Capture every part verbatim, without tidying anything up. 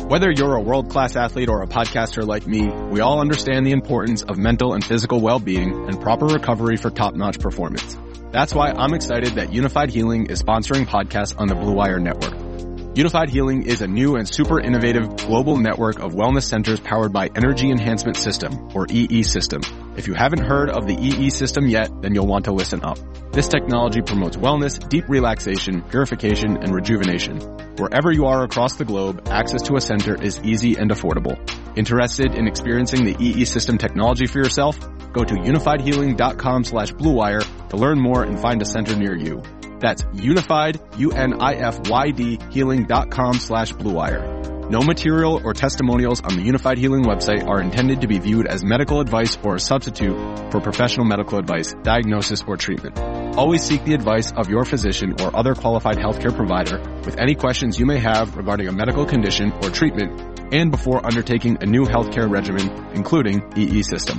Whether you're a world-class athlete or a podcaster like me, we all understand the importance of mental and physical well-being and proper recovery for top-notch performance. That's why I'm excited that Unified Healing is sponsoring podcasts on the Blue Wire Network. Unified Healing is a new and super innovative global network of wellness centers powered by Energy Enhancement System, or E E System. If you haven't heard of the E E System yet, then you'll want to listen up. This technology promotes wellness, deep relaxation, purification, and rejuvenation. Wherever you are across the globe, access to a center is easy and affordable. Interested in experiencing the E E System technology for yourself? Go to unified healing dot com slash blue wire to learn more and find a center near you. That's unified, U N I F Y D, healing dot com slash blue wire. No material or testimonials on the Unified Healing website are intended to be viewed as medical advice or a substitute for professional medical advice, diagnosis, or treatment. Always seek the advice of your physician or other qualified healthcare provider with any questions you may have regarding a medical condition or treatment and before undertaking a new healthcare regimen, including E E System.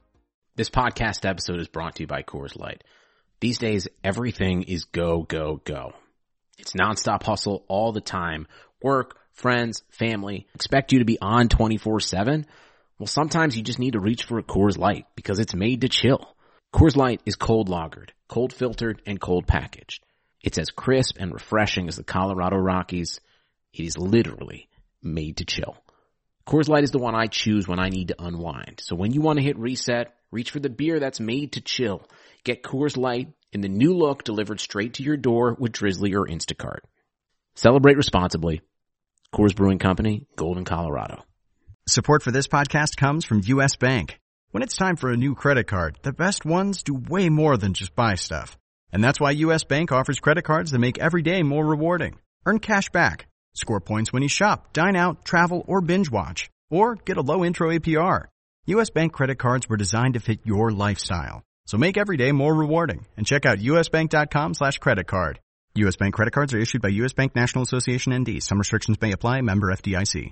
This podcast episode is brought to you by Coors Light. These days, everything is go, go, go. It's nonstop hustle all the time. Work, friends, family, expect you to be on twenty-four seven. Well, sometimes you just need to reach for a Coors Light because it's made to chill. Coors Light is cold lagered, cold filtered, and cold packaged. It's as crisp and refreshing as the Colorado Rockies. It is literally made to chill. Coors Light is the one I choose when I need to unwind. So when you want to hit reset, reach for the beer that's made to chill. Get Coors Light in the new look delivered straight to your door with Drizzly or Instacart. Celebrate responsibly. Coors Brewing Company, Golden, Colorado. Support for this podcast comes from U S Bank. When it's time for a new credit card, the best ones do way more than just buy stuff. And that's why U S Bank offers credit cards that make every day more rewarding. Earn cash back, score points when you shop, dine out, travel, or binge watch, or get a low intro A P R. U S Bank credit cards were designed to fit your lifestyle. So make every day more rewarding and check out usbank.com slash credit card. U S Bank credit cards are issued by U S Bank National Association N D. Some restrictions may apply. Member F D I C.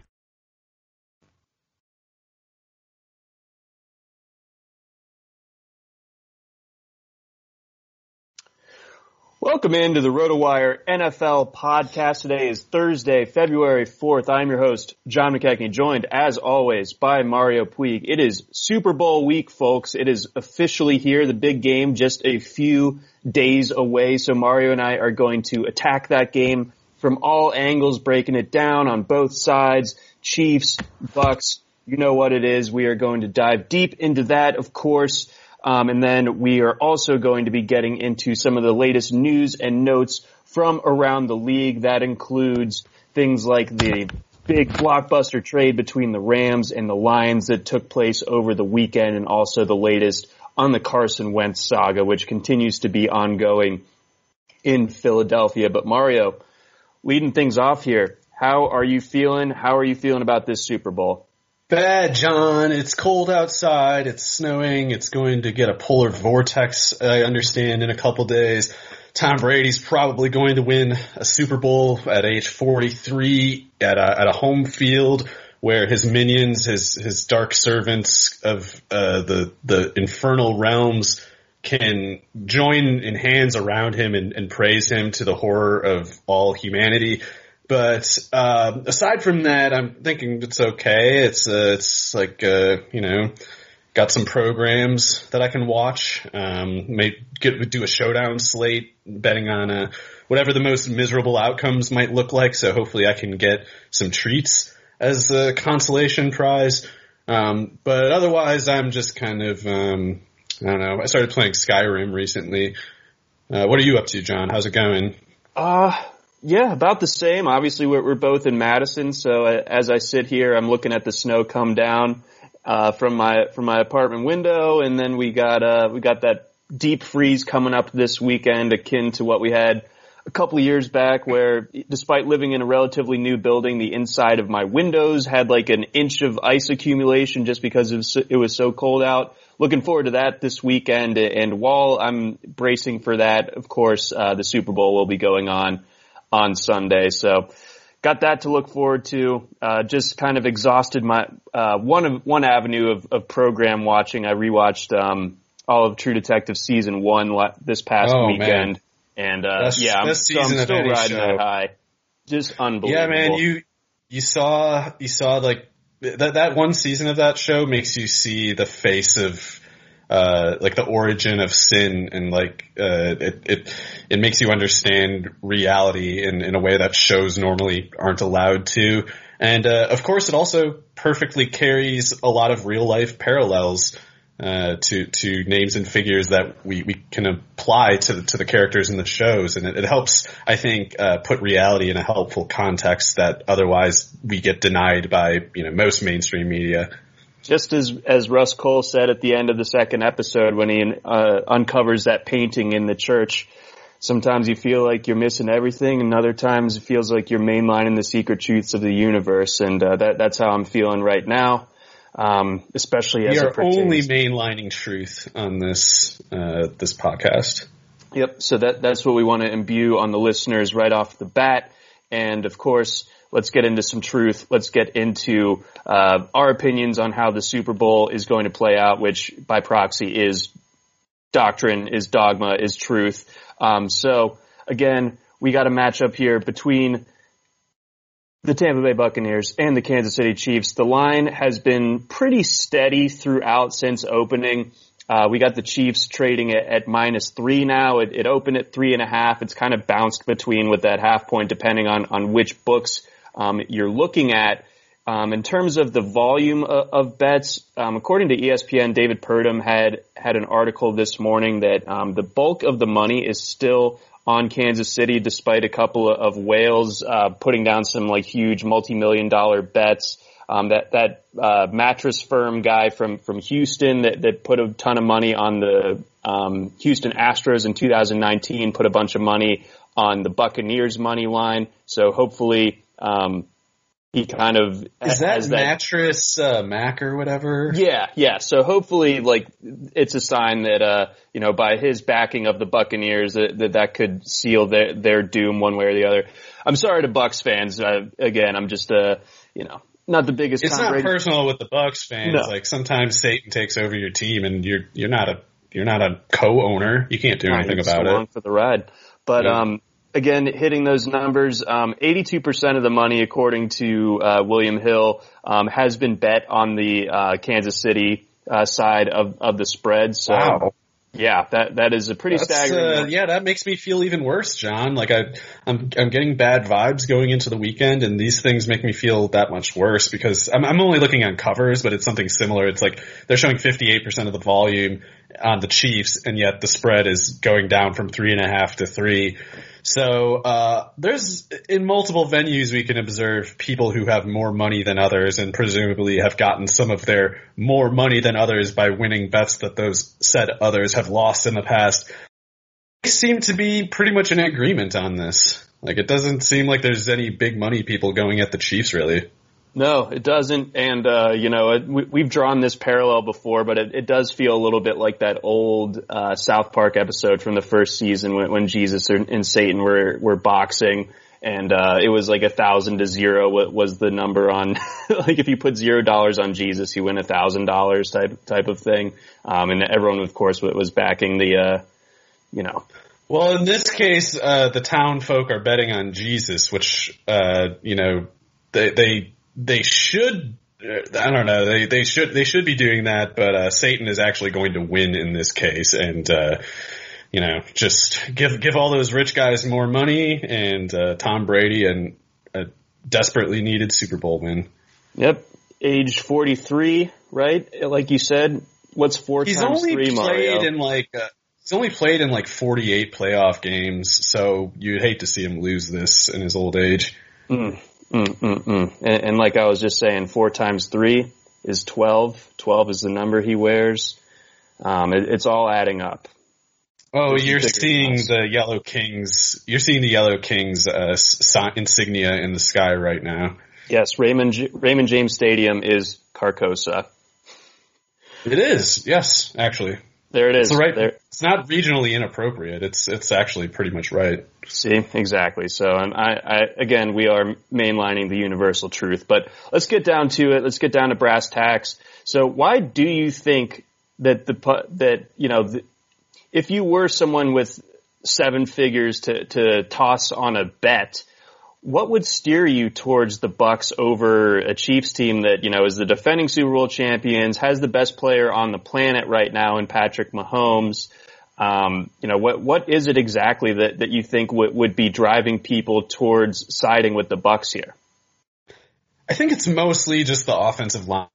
Welcome into the RotoWire N F L podcast. Today is Thursday, February fourth. I'm your host, John McKechnie, joined as always by Mario Puig. It is Super Bowl week, folks. It is officially here, the big game, just a few days away. So Mario and I are going to attack that game from all angles, breaking it down on both sides. Chiefs, Bucks, you know what it is. We are going to dive deep into that, of course. Um, and then we are also going to be getting into some of the latest news and notes from around the league. That includes things like the big blockbuster trade between the Rams and the Lions that took place over the weekend, and also the latest on the Carson Wentz saga, which continues to be ongoing in Philadelphia. But Mario, leading things off here, how are you feeling? How are you feeling about this Super Bowl? Bad, John. It's cold outside. It's snowing. It's going to get a polar vortex, I understand, in a couple days. Tom Brady's probably going to win a Super Bowl at age forty-three at a, at a home field where his minions, his, his dark servants of uh, the, the infernal realms can join in hands around him and, and praise him to the horror of all humanity. But uh aside from that, I'm thinking it's okay. It's uh, it's like uh you know, got some programs that I can watch. Um, may get do a showdown slate, betting on uh whatever the most miserable outcomes might look like. So hopefully I can get some treats as a consolation prize. Um, but otherwise, I'm just kind of um I don't know. I started playing Skyrim recently. Uh, what are you up to, John? How's it going? Uh Yeah, about the same. Obviously, we're, we're both in Madison, so as I sit here, I'm looking at the snow come down uh from my from my apartment window, and then we got uh we got that deep freeze coming up this weekend, akin to what we had a couple of years back, where despite living in a relatively new building, the inside of my windows had like an inch of ice accumulation just because it was so, it was so cold out. Looking forward to that this weekend, and while I'm bracing for that, of course, uh the Super Bowl will be going on on Sunday. So got that to look forward to. Uh, just kind of exhausted my, uh, one of, one avenue of, of program watching. I rewatched, um, all of True Detective season one this past oh, weekend. Man. And, uh, best, yeah, I'm, best so I'm season still of any riding show. that high. Just unbelievable. Yeah, man, you, you saw you saw like that that one season of that show makes you see the face of uh like the origin of sin, and like uh it it it makes you understand reality in in a way that shows normally aren't allowed to. And uh of course it also perfectly carries a lot of real life parallels uh to to names and figures that we we can apply to the, to the characters in the shows, and it, it helps, I think, uh put reality in a helpful context that otherwise we get denied by, you know, most mainstream media. Just as as Russ Cole said at the end of the second episode when he uh, uncovers that painting in the church, sometimes you feel like you're missing everything, and other times it feels like you're mainlining the secret truths of the universe, and uh, that that's how I'm feeling right now, um, especially as we it are pertains. only mainlining truth on this uh, this podcast. Yep. So that that's what we want to imbue on the listeners right off the bat, and of course, let's get into some truth. Let's get into uh, our opinions on how the Super Bowl is going to play out, which by proxy is doctrine, is dogma, is truth. Um, so again, we got a matchup here between the Tampa Bay Buccaneers and the Kansas City Chiefs. The line has been pretty steady throughout since opening. Uh, we got the Chiefs trading at, at minus three now. It, it opened at three and a half. It's kind of bounced between with that half point depending on, on which books um, you're looking at. Um, in terms of the volume of, of bets, um, according to E S P N, David Purdom had had an article this morning that um, the bulk of the money is still on Kansas City, despite a couple of whales uh, putting down some like huge multi-million dollar bets. Um, that that uh, mattress firm guy from from Houston that that put a ton of money on the um, Houston Astros in two thousand nineteen put a bunch of money on the Buccaneers money line. So hopefully. Um, He kind of is that, has that mattress uh, Mac or whatever. Yeah, yeah. So hopefully, like, it's a sign that uh, you know, by his backing of the Buccaneers, that that, that could seal their their doom one way or the other. I'm sorry to Bucs fans. Uh, again, I'm just uh, you know, not the biggest. It's not personal with the Bucs fans. No. Like sometimes Satan takes over your team, and you're you're not a you're not a co-owner. You can't do no, anything you're about so it. Long for the ride, but yeah. um. Again, hitting those numbers, um, eighty-two percent of the money, according to uh, William Hill, um, has been bet on the uh, Kansas City uh, side of, of the spread. So, wow. Yeah, that that is a pretty That's, staggering. Uh, yeah, that makes me feel even worse, John. Like I, I'm I'm getting bad vibes going into the weekend, and these things make me feel that much worse because I'm I'm only looking on covers, but it's something similar. It's like they're showing fifty-eight percent of the volume on the Chiefs, and yet the spread is going down from three and a half to three. So, uh, there's, in multiple venues we can observe people who have more money than others and presumably have gotten some of their more money than others by winning bets that those said others have lost in the past. They seem to be pretty much in agreement on this. Like, it doesn't seem like there's any big money people going at the Chiefs, really. No, it doesn't. And, uh, you know, it, we, we've drawn this parallel before, but it, it does feel a little bit like that old, uh, South Park episode from the first season when, when Jesus and Satan were, were boxing. And, uh, it was like a thousand to zero was the number on, like if you put zero dollars on Jesus, you win a thousand dollars type, type of thing. Um, and everyone, of course, was backing the, uh, you know. Well, in this case, uh, the town folk are betting on Jesus, which, uh, you know, they, they, They should, I don't know, they, they should, they should be doing that, but, uh, Satan is actually going to win in this case. And, uh, you know, just give, give all those rich guys more money and, uh, Tom Brady and a desperately needed Super Bowl win. Yep. Age forty-three, right? Like you said, what's four He's times only three, played Mario? in like, uh, he's only played in like forty-eight playoff games. So you'd hate to see him lose this in his old age. Mm. Mm, mm, mm. And, and like I was just saying, four times three is twelve. Twelve is the number he wears. Um, it, it's all adding up. Oh, There's you're seeing the Yellow Kings. You're seeing the Yellow Kings uh, insignia in the sky right now. Yes, Raymond J- Raymond James Stadium is Carcosa. It is. Yes, actually. There it is. It's, right, there. It's not regionally inappropriate. It's it's actually pretty much right. See, exactly. So, um, I, I, again, we are mainlining the universal truth. But let's get down to it. Let's get down to brass tacks. So, why do you think that the that you know, the, if you were someone with seven figures to to toss on a bet, what would steer you towards the Bucs over a Chiefs team that, you know, is the defending Super Bowl champions, has the best player on the planet right now in Patrick Mahomes? Um, you know, what what is it exactly that, that you think w- would be driving people towards siding with the Bucs here? I think it's mostly just the offensive line.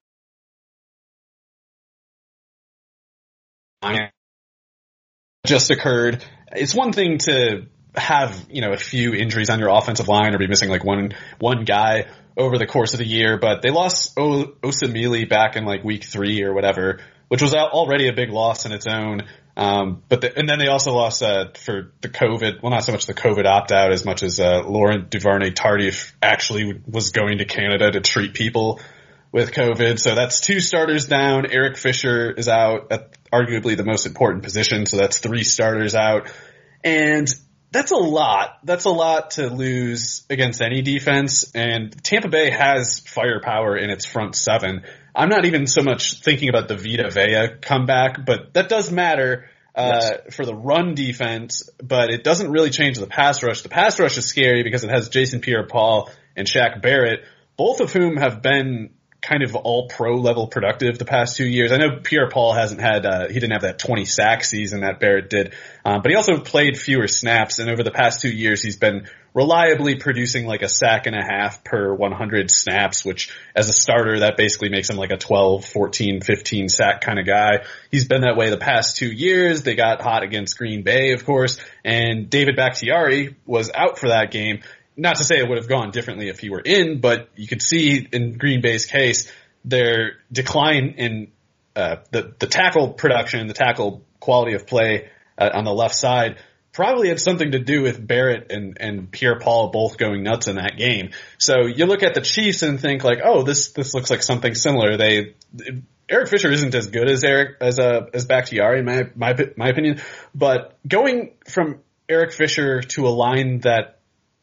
Just occurred. It's one thing to have, you know, a few injuries on your offensive line or be missing like one one guy over the course of the year, but they lost o- Osemele back in like week three or whatever, which was already a big loss in its own. Um, but the, and then they also lost uh, for the COVID. Well, not so much the COVID opt out as much as uh, Laurent Duvernay-Tardif actually was going to Canada to treat people with COVID. So that's two starters down. Eric Fisher is out at arguably the most important position. So that's three starters out. And that's a lot. That's a lot to lose against any defense. And Tampa Bay has firepower in its front seven. I'm not even so much thinking about the Vita Vea comeback, but that does matter uh, yes. for the run defense, but it doesn't really change the pass rush. The pass rush is scary because it has Jason Pierre-Paul and Shaq Barrett, both of whom have been kind of all pro level productive the past two years. I know Pierre-Paul hasn't had, uh, he didn't have that twenty sack season that Barrett did, um, but he also played fewer snaps, and over the past two years he's been reliably producing like a sack and a half per one hundred snaps, which as a starter that basically makes him like a twelve, fourteen, fifteen sack kind of guy. He's been that way the past two years. They got hot against Green Bay, of course, and David Bakhtiari was out for that game. Not to say it would have gone differently if he were in, but you could see in Green Bay's case, their decline in uh, the, the tackle production, the tackle quality of play uh, on the left side probably had something to do with Barrett and, and Pierre-Paul both going nuts in that game. So you look at the Chiefs and think like, oh, this, this looks like something similar. They, Eric Fisher isn't as good as Eric, as, uh, as Bakhtiari in my, my, my opinion, but going from Eric Fisher to a line that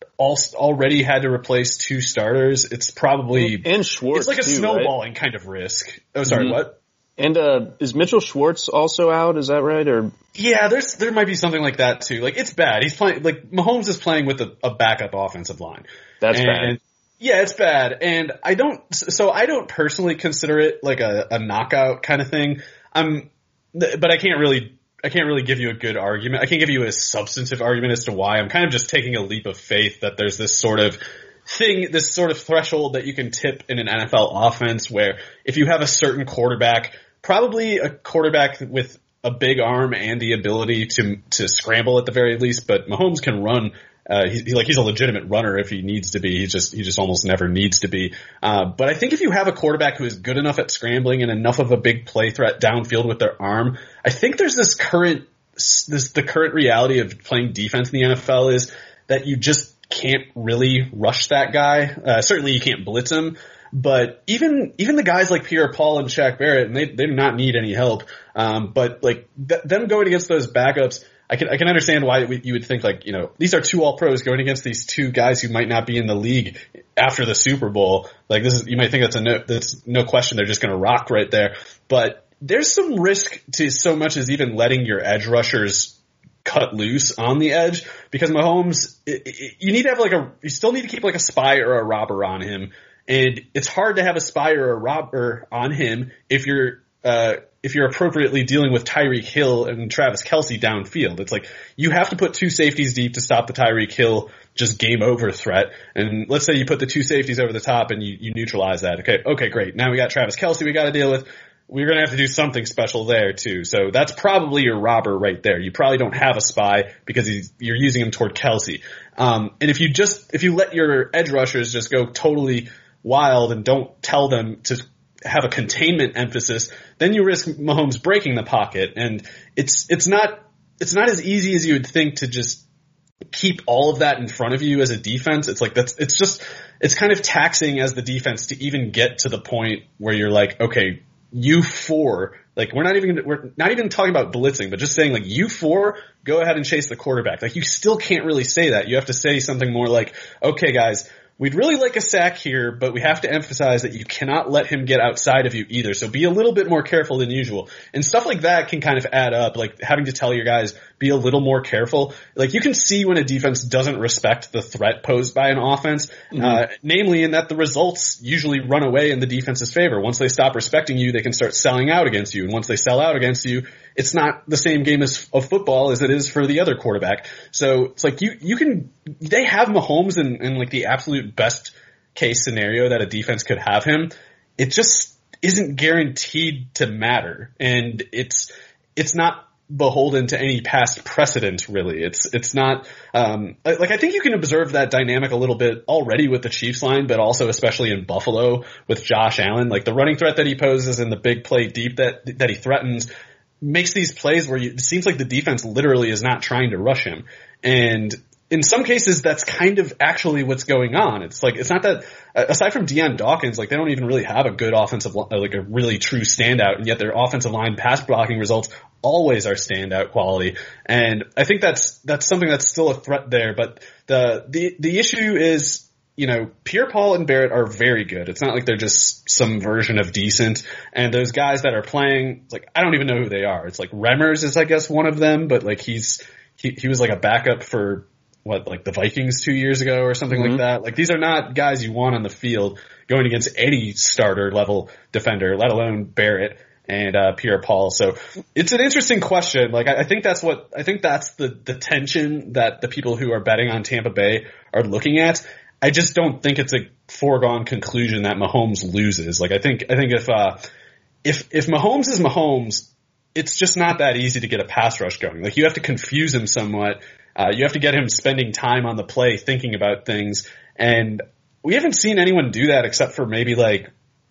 already had to replace two starters, it's probably and Schwartz. It's like a too, snowballing right? kind of risk. Oh, sorry, mm-hmm. what? And uh is Mitchell Schwartz also out? Is that right? Or yeah, there's there might be something like that too. Like it's bad. He's playing like Mahomes is playing with a, a backup offensive line. That's and, bad. Yeah, it's bad. And I don't. So I don't personally consider it like a, a knockout kind of thing. I'm, but I can't really. I can't really give you a good argument. I can't give you a substantive argument as to why. I'm kind of just taking a leap of faith that there's this sort of thing, this sort of threshold that you can tip in an N F L offense where if you have a certain quarterback, probably a quarterback with a big arm and the ability to to scramble at the very least, but Mahomes can run. Uh, he's he, like he's a legitimate runner if he needs to be. He just he just almost never needs to be. Uh, but I think if you have a quarterback who is good enough at scrambling and enough of a big play threat downfield with their arm, I think there's this current this the current reality of playing defense in the N F L is that you just can't really rush that guy. Uh, certainly you can't blitz him. But even even the guys like Pierre-Paul and Shaq Barrett, and they they do not need any help. Um, but like th- them going against those backups. I can I can understand why you would think like, you know, these are two all-pros going against these two guys who might not be in the league after the Super Bowl. Like this is, you might think that's a no, that's no question they're just going to rock right there. But there's some risk to so much as even letting your edge rushers cut loose on the edge because Mahomes, it, it, you need to have like a, you still need to keep like a spy or a robber on him. And it's hard to have a spy or a robber on him if you're, uh, if you're appropriately dealing with Tyreek Hill and Travis Kelce downfield. It's like you have to put two safeties deep to stop the Tyreek Hill just game over threat. And let's say you put the two safeties over the top and you, you neutralize that. Okay, okay, great. Now we got Travis Kelce we got to deal with. We're going to have to do something special there too. So that's probably your robber right there. You probably don't have a spy because he's, you're using him toward Kelce. Um, and if you just, if you let your edge rushers just go totally wild and don't tell them to have a containment emphasis, then you risk Mahomes breaking the pocket. And it's, it's not, it's not as easy as you would think to just keep all of that in front of you as a defense. It's like, that's, it's just, it's kind of taxing as the defense to even get to the point where you're like, okay, you four, like we're not even, we're not even talking about blitzing, but just saying like you four, go ahead and chase the quarterback. Like you still can't really say that. You have to say something more like, okay guys, we'd really like a sack here, but we have to emphasize that you cannot let him get outside of you either. So be a little bit more careful than usual. And stuff like that can kind of add up, like having to tell your guys, be a little more careful. Like, you can see when a defense doesn't respect the threat posed by an offense, mm-hmm. uh, namely in that the results usually run away in the defense's favor. Once they stop respecting you, they can start selling out against you. And once they sell out against you, it's not the same game as, of football as it is for the other quarterback. So it's like you, you can, they have Mahomes in, in like the absolute best case scenario that a defense could have him. It just isn't guaranteed to matter. And it's, it's not beholden to any past precedent, really. It's, it's not, um, like, I think you can observe that dynamic a little bit already with the Chiefs line, but also especially in Buffalo with Josh Allen. Like, the running threat that he poses and the big play deep that, that he threatens makes these plays where you, it seems like the defense literally is not trying to rush him. And in some cases, that's kind of actually what's going on. It's like, it's not that, aside from Deion Dawkins, like, they don't even really have a good offensive, like a really true standout, and yet their offensive line pass blocking results always are standout quality. And I think that's, that's something that's still a threat there. But the, the, the issue is, you know, Pierre-Paul and Barrett are very good. It's not like they're just some version of decent. And those guys that are playing, like, I don't even know who they are. It's like Remmers is, I guess, one of them, but like he's, he, he was like a backup for, what, like the Vikings two years ago or something mm-hmm. like that. Like, these are not guys you want on the field going against any starter level defender, let alone Barrett and uh, Pierre-Paul. So it's an interesting question. Like, I, I think that's what, I think that's the, the tension that the people who are betting on Tampa Bay are looking at. I just don't think it's a foregone conclusion that Mahomes loses. Like, I think, I think if, uh, if, if Mahomes is Mahomes, it's just not that easy to get a pass rush going. Like, you have to confuse him somewhat. Uh, you have to get him spending time on the play thinking about things. And we haven't seen anyone do that except for maybe like,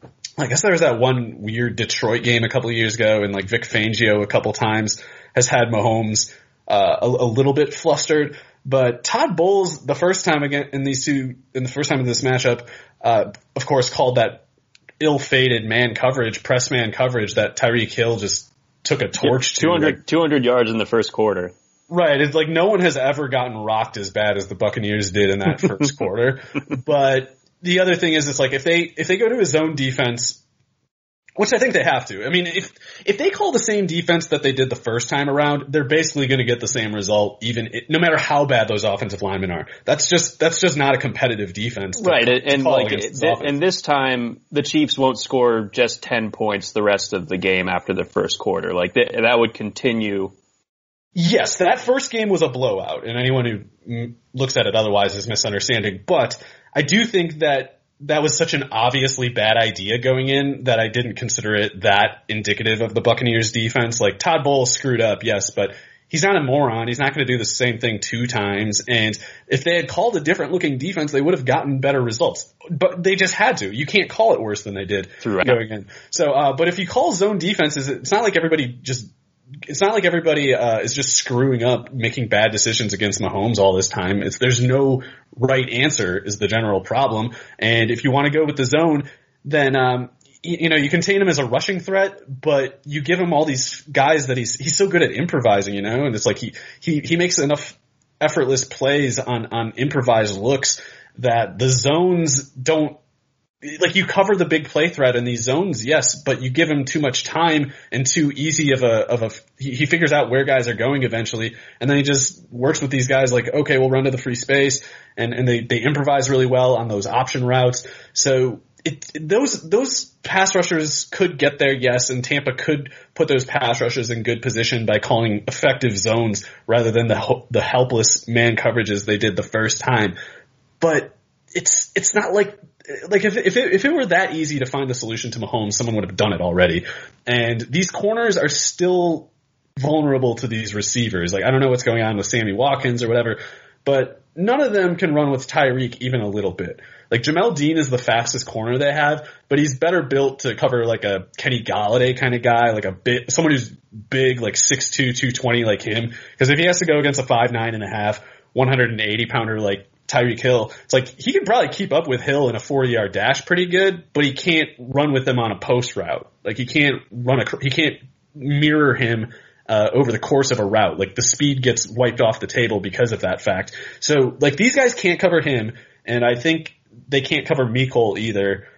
I guess there was that one weird Detroit game a couple of years ago, and like Vic Fangio a couple times has had Mahomes, uh, a, a little bit flustered. But Todd Bowles, the first time again in these two, in the first time in this matchup, uh, of course called that ill-fated man coverage, press man coverage that Tyreek Hill just took a torch to. two hundred, like, two hundred yards in the first quarter. Right. It's like no one has ever gotten rocked as bad as the Buccaneers did in that first quarter. But the other thing is, it's like if they, if they go to a zone defense, which I think they have to. I mean, if, if they call the same defense that they did the first time around, they're basically going to get the same result, even it, no matter how bad those offensive linemen are. That's just, that's just not a competitive defense. To, right. to and like, this and this time the Chiefs won't score just ten points the rest of the game after the first quarter. Like th- that would continue. Yes, that first game was a blowout, and anyone who looks at it otherwise is misunderstanding. But I do think that that was such an obviously bad idea going in that I didn't consider it that indicative of the Buccaneers defense. Like, Todd Bowles screwed up, yes, but he's not a moron. He's not going to do the same thing two times. And if they had called a different looking defense, they would have gotten better results. But they just had to. You can't call it worse than they did Throughout. going in. So, uh, but if you call zone defenses, it's not like everybody just It's not like everybody uh, is just screwing up, making bad decisions against Mahomes all this time. It's, there's no right answer is the general problem. And if you want to go with the zone, then um, you, you know you contain him as a rushing threat, but you give him all these guys that he's he's so good at improvising, you know. And it's like he he he makes enough effortless plays on on improvised looks that the zones don't. Like, you cover the big play threat in these zones, yes, but you give him too much time and too easy of a, of a, he, he figures out where guys are going eventually, and then he just works with these guys like, okay, we'll run to the free space, and, and they, they improvise really well on those option routes. So it, those, those pass rushers could get there, yes, and Tampa could put those pass rushers in good position by calling effective zones rather than the, the helpless man coverages they did the first time. But it's, it's not like, Like if if it, if it were that easy to find the solution to Mahomes, someone would have done it already. And these corners are still vulnerable to these receivers. Like, I don't know what's going on with Sammy Watkins or whatever, but none of them can run with Tyreek even a little bit. Like, Jamel Dean is the fastest corner they have, but he's better built to cover like a Kenny Galladay kind of guy, like a bit someone who's big, like six two, two twenty like him. Because if he has to go against a five nine and a half, one hundred eighty pounder like Tyreek Hill, it's like he can probably keep up with Hill in a forty-yard dash pretty good, but he can't run with him on a post route. Like, he can't run a he can't mirror him uh, over the course of a route. Like, the speed gets wiped off the table because of that fact. So, like, these guys can't cover him, and I think they can't cover Mecole either.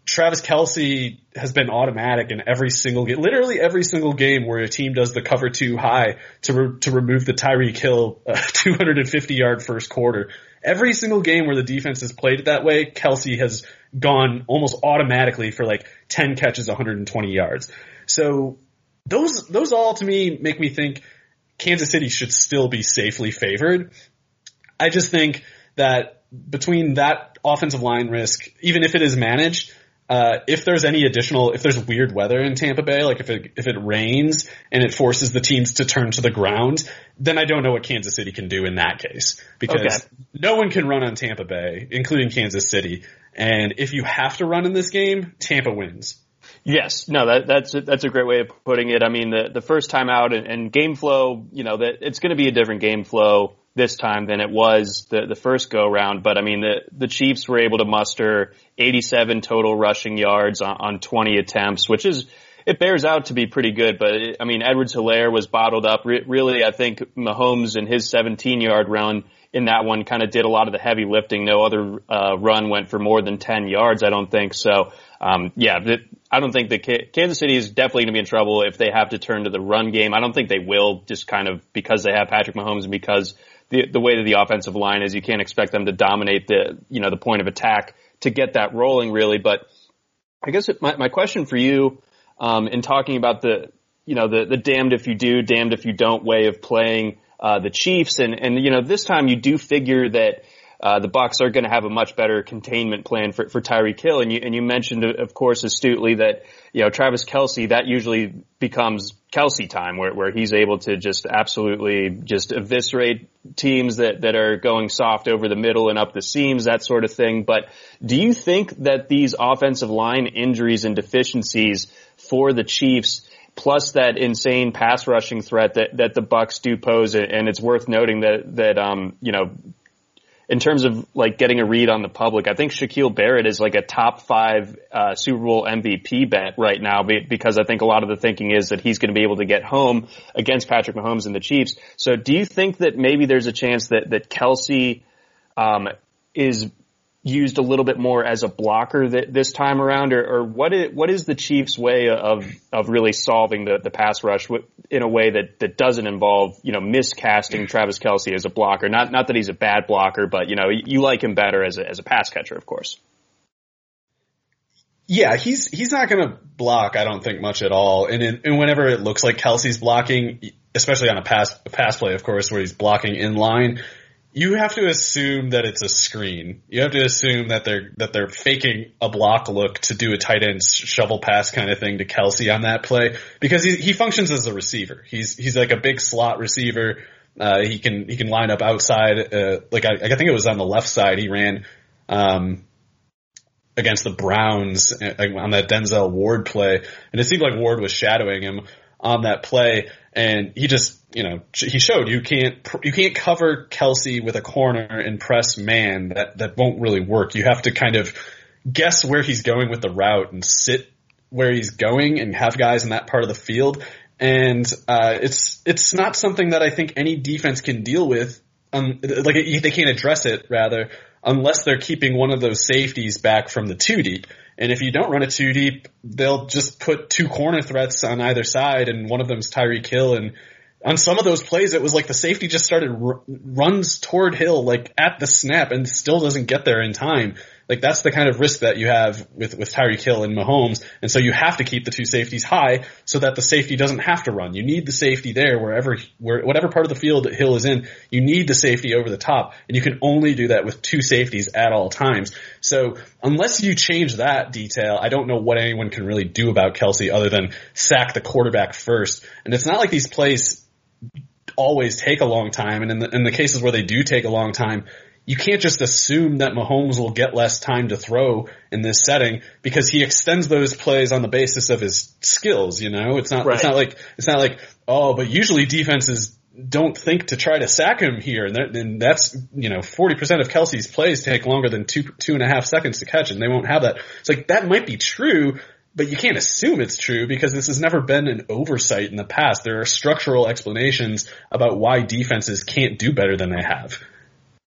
Travis Kelce has been automatic in every single game, literally every single game where a team does the cover two high to re- to remove the Tyreek Hill uh, two hundred fifty yard first quarter. Every single game where the defense has played it that way, Kelce has gone almost automatically for like ten catches, one hundred twenty yards. So those those all to me make me think Kansas City should still be safely favored. I just think that between that offensive line risk, even if it is managed, uh, if there's any additional, if there's weird weather in Tampa Bay, like if it, if it rains and it forces the teams to turn to the ground, then I don't know what Kansas City can do in that case, because okay. no one can run on Tampa Bay, including Kansas City. And if you have to run in this game, Tampa wins. Yes, no, that, that's a, that's a great way of putting it. I mean, the the first time out and, and game flow, you know, that it's going to be a different game flow this time than it was the the first go round. But I mean, the the Chiefs were able to muster eighty-seven total rushing yards on, on twenty attempts, which is, it bears out to be pretty good. But it, I mean, Edwards-Helaire was bottled up. Re- really, I think Mahomes and his seventeen yard run in that one kind of did a lot of the heavy lifting. No other uh, run went for more than ten yards, I don't think. So, um, yeah, the, I don't think that Kansas City is definitely going to be in trouble if they have to turn to the run game. I don't think they will, just kind of because they have Patrick Mahomes and because the the way that the offensive line is, you can't expect them to dominate the, you know, the point of attack to get that rolling really. But I guess it, my, my question for you, um, in talking about the, you know, the, the damned if you do, damned if you don't way of playing Uh, the Chiefs, and, and, you know, this time you do figure that, uh, the Bucs are going to have a much better containment plan for, for Tyreek Hill. And you, and you mentioned, of course, astutely that, you know, Travis Kelce, that usually becomes Kelce time where, where he's able to just absolutely just eviscerate teams that, that are going soft over the middle and up the seams, that sort of thing. But do you think that these offensive line injuries and deficiencies for the Chiefs, plus that insane pass rushing threat that, that the Bucs do pose, and it's worth noting that, that, um, you know, in terms of like getting a read on the public, I think Shaquille Barrett is like a top five, uh, Super Bowl M V P bet right now, because I think a lot of the thinking is that he's going to be able to get home against Patrick Mahomes and the Chiefs. So do you think that maybe there's a chance that, that Kelce, um, is used a little bit more as a blocker th- this time around, or, or what is, what is the Chiefs' way of, of really solving the, the pass rush w- in a way that, that doesn't involve, you know, miscasting Travis Kelce as a blocker? Not, not that he's a bad blocker, but, you know, you, you like him better as a, as a pass catcher, of course. Yeah, he's, he's not going to block, I don't think, much at all. And, in, and whenever it looks like Kelce's blocking, especially on a pass, a pass play, of course, where he's blocking in line, you have to assume that it's a screen. You have to assume that they're that they're faking a block look to do a tight end shovel pass kind of thing to Kelce on that play, because he he functions as a receiver. He's he's like a big slot receiver. Uh, he can he can line up outside. Uh, like I, I think it was on the left side. He ran um, against the Browns on that Denzel Ward play, and it seemed like Ward was shadowing him on that play, and he just, you know, he showed you can't you can't cover Kelce with a corner and press man. That that won't really work. You have to kind of guess where he's going with the route and sit where he's going and have guys in that part of the field. And uh, it's it's not something that I think any defense can deal with. Um, like they can't address it rather unless they're keeping one of those safeties back from the two deep. And if you don't run it too deep, they'll just put two corner threats on either side, and one of them's Tyreek Hill. And on some of those plays, it was like the safety just started r- runs toward Hill like at the snap and still doesn't get there in time. Like that's the kind of risk that you have with, with Tyreek Hill and Mahomes. And so you have to keep the two safeties high so that the safety doesn't have to run. You need the safety there wherever, where, whatever part of the field that Hill is in, you need the safety over the top. And you can only do that with two safeties at all times. So unless you change that detail, I don't know what anyone can really do about Kelce other than sack the quarterback first. And it's not like these plays always take a long time. And in the, in the cases where they do take a long time, you can't just assume that Mahomes will get less time to throw in this setting, because he extends those plays on the basis of his skills. You know, it's not, right. it's not like, it's not like, oh, but usually defenses don't think to try to sack him here. And, and that's, you know, forty percent of Kelce's plays take longer than two, two and a half seconds to catch, and they won't have that. It's like, that might be true, but you can't assume it's true because this has never been an oversight in the past. There are structural explanations about why defenses can't do better than they have.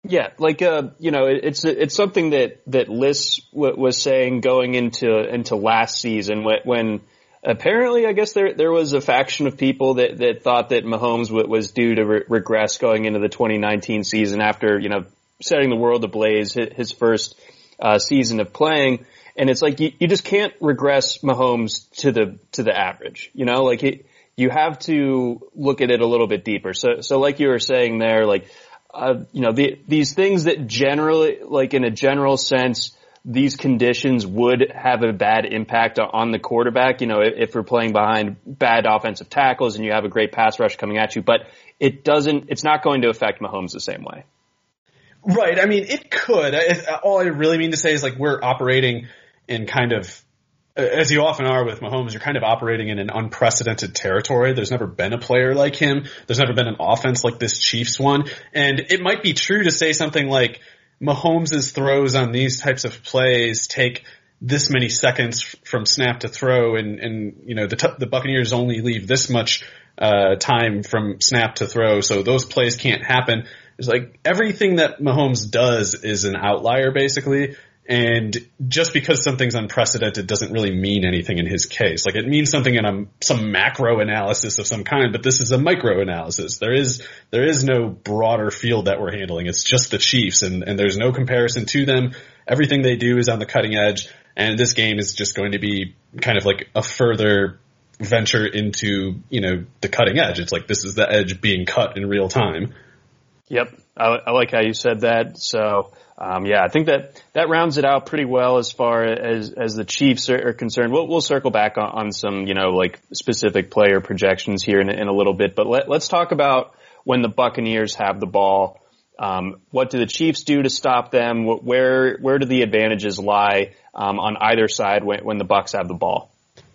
Yeah, like uh, you know, it, it's it's something that that Liss w- was saying going into into last season when, when apparently I guess there there was a faction of people that that thought that Mahomes w- was due to re- regress going into the twenty nineteen season after, you know, setting the world ablaze his, his first uh, season of playing. And it's like you, you just can't regress Mahomes to the to the average, you know, like it, you have to look at it a little bit deeper. So so like you were saying there, like. Uh, you know, the, these things that generally, like in a general sense, these conditions would have a bad impact on the quarterback. You know, if, if we're playing behind bad offensive tackles and you have a great pass rush coming at you, but it doesn't, it's not going to affect Mahomes the same way. Right. I mean, it could. All I really mean to say is like we're operating in kind of, as you often are with Mahomes, you're kind of operating in an unprecedented territory. There's never been a player like him. There's never been an offense like this Chiefs one. And it might be true to say something like Mahomes' throws on these types of plays take this many seconds from snap to throw, and, and you know, the, t- the Buccaneers only leave this much uh, time from snap to throw, so those plays can't happen. It's like everything that Mahomes does is an outlier, basically. And just because something's unprecedented doesn't really mean anything in his case. Like it means something in a, some macro analysis of some kind, but this is a micro analysis. There is, there is no broader field that we're handling. It's just the Chiefs, and, and there's no comparison to them. Everything they do is on the cutting edge, and this game is just going to be kind of like a further venture into, you know, the cutting edge. It's like this is the edge being cut in real time. Yep. I, I like how you said that. So, Um, yeah, I think that, that rounds it out pretty well as far as, as the Chiefs are, are concerned. We'll, we'll circle back on, on some, you know, like specific player projections here in, in a little bit, but let, let's talk about when the Buccaneers have the ball. Um, what do the Chiefs do to stop them? Where, where do the advantages lie, um, on either side when, when the Bucs have the ball?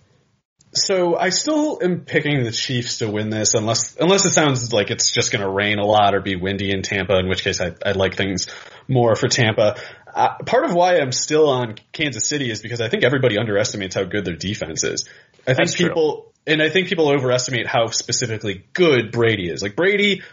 So I still am picking the Chiefs to win this, unless unless it sounds like it's just going to rain a lot or be windy in Tampa, in which case I, I like things more for Tampa. Uh, part of why I'm still on Kansas City is because I think everybody underestimates how good their defense is. I think That's people, true. and I think people overestimate how specifically good Brady is. Like Brady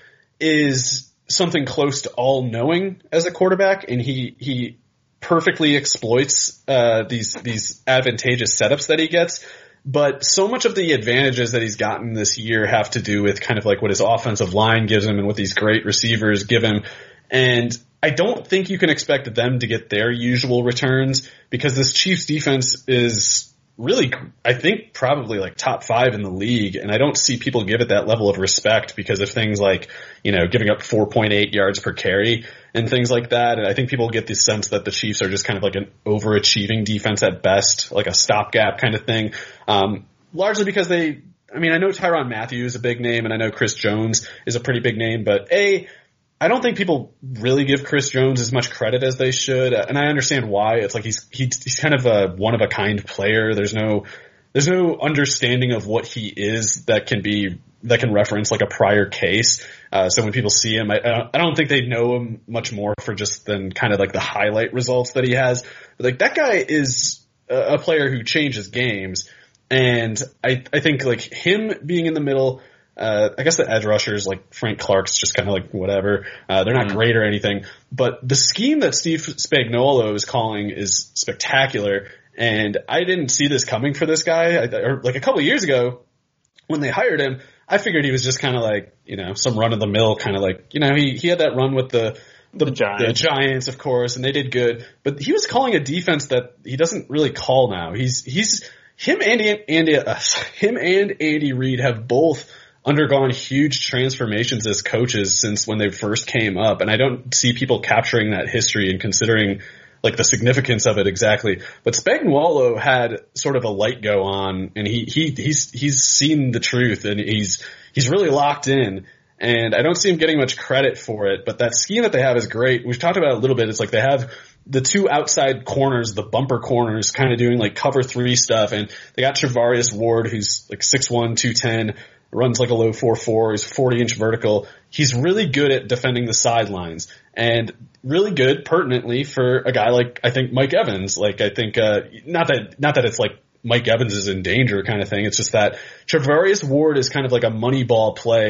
is something close to all-knowing as a quarterback, and he he perfectly exploits uh, these these advantageous setups that he gets. But so much of the advantages that he's gotten this year have to do with kind of like what his offensive line gives him and what these great receivers give him. And I don't think you can expect them to get their usual returns because this Chiefs defense is really, I think, probably like top five in the league. And I don't see people give it that level of respect because of things like, you know, giving up four point eight yards per carry and things like that. And I think people get the sense that the Chiefs are just kind of like an overachieving defense at best, like a stopgap kind of thing. Um, largely because they, I mean, I know Tyrann Mathieu is a big name and I know Chris Jones is a pretty big name, but A, I don't think people really give Chris Jones as much credit as they should, and I understand why. It's like he's he, he's kind of a one of a kind player. There's no there's no understanding of what he is that can be that can reference like a prior case. Uh, so when people see him, I, I don't think they know him much more for just than kind of like the highlight results that he has. But like that guy is a, a player who changes games, and I I think like him being in the middle. Uh, I guess the edge rushers like Frank Clark's just kind of like whatever. Uh, they're not mm. great or anything, but the scheme that Steve Spagnuolo is calling is spectacular. And I didn't see this coming for this guy. I, or like a couple of years ago when they hired him, I figured he was just kind of like, you know, some run of the mill kind of like, you know, he, he had that run with the, the, the, Giants. the Giants, of course, and they did good, but he was calling a defense that he doesn't really call now. He's, he's, him and Andy, uh, him and Andy Reid have both undergone huge transformations as coaches since when they first came up. And I don't see people capturing that history and considering like the significance of it exactly. But Spagnuolo had sort of a light go on and he, he, he's, he's seen the truth and he's, he's really locked in. And I don't see him getting much credit for it, but that scheme that they have is great. We've talked about it a little bit. It's like they have the two outside corners, the bumper corners, kind of doing like cover three stuff. And they got Travarius Ward, who's like six one, two ten, runs like a low four four, he's forty inch vertical. He's really good at defending the sidelines and really good pertinently for a guy like, I think, Mike Evans. Like, I think, uh, not that, not that it's like Mike Evans is in danger kind of thing. It's just that Travarius Ward is kind of like a money ball play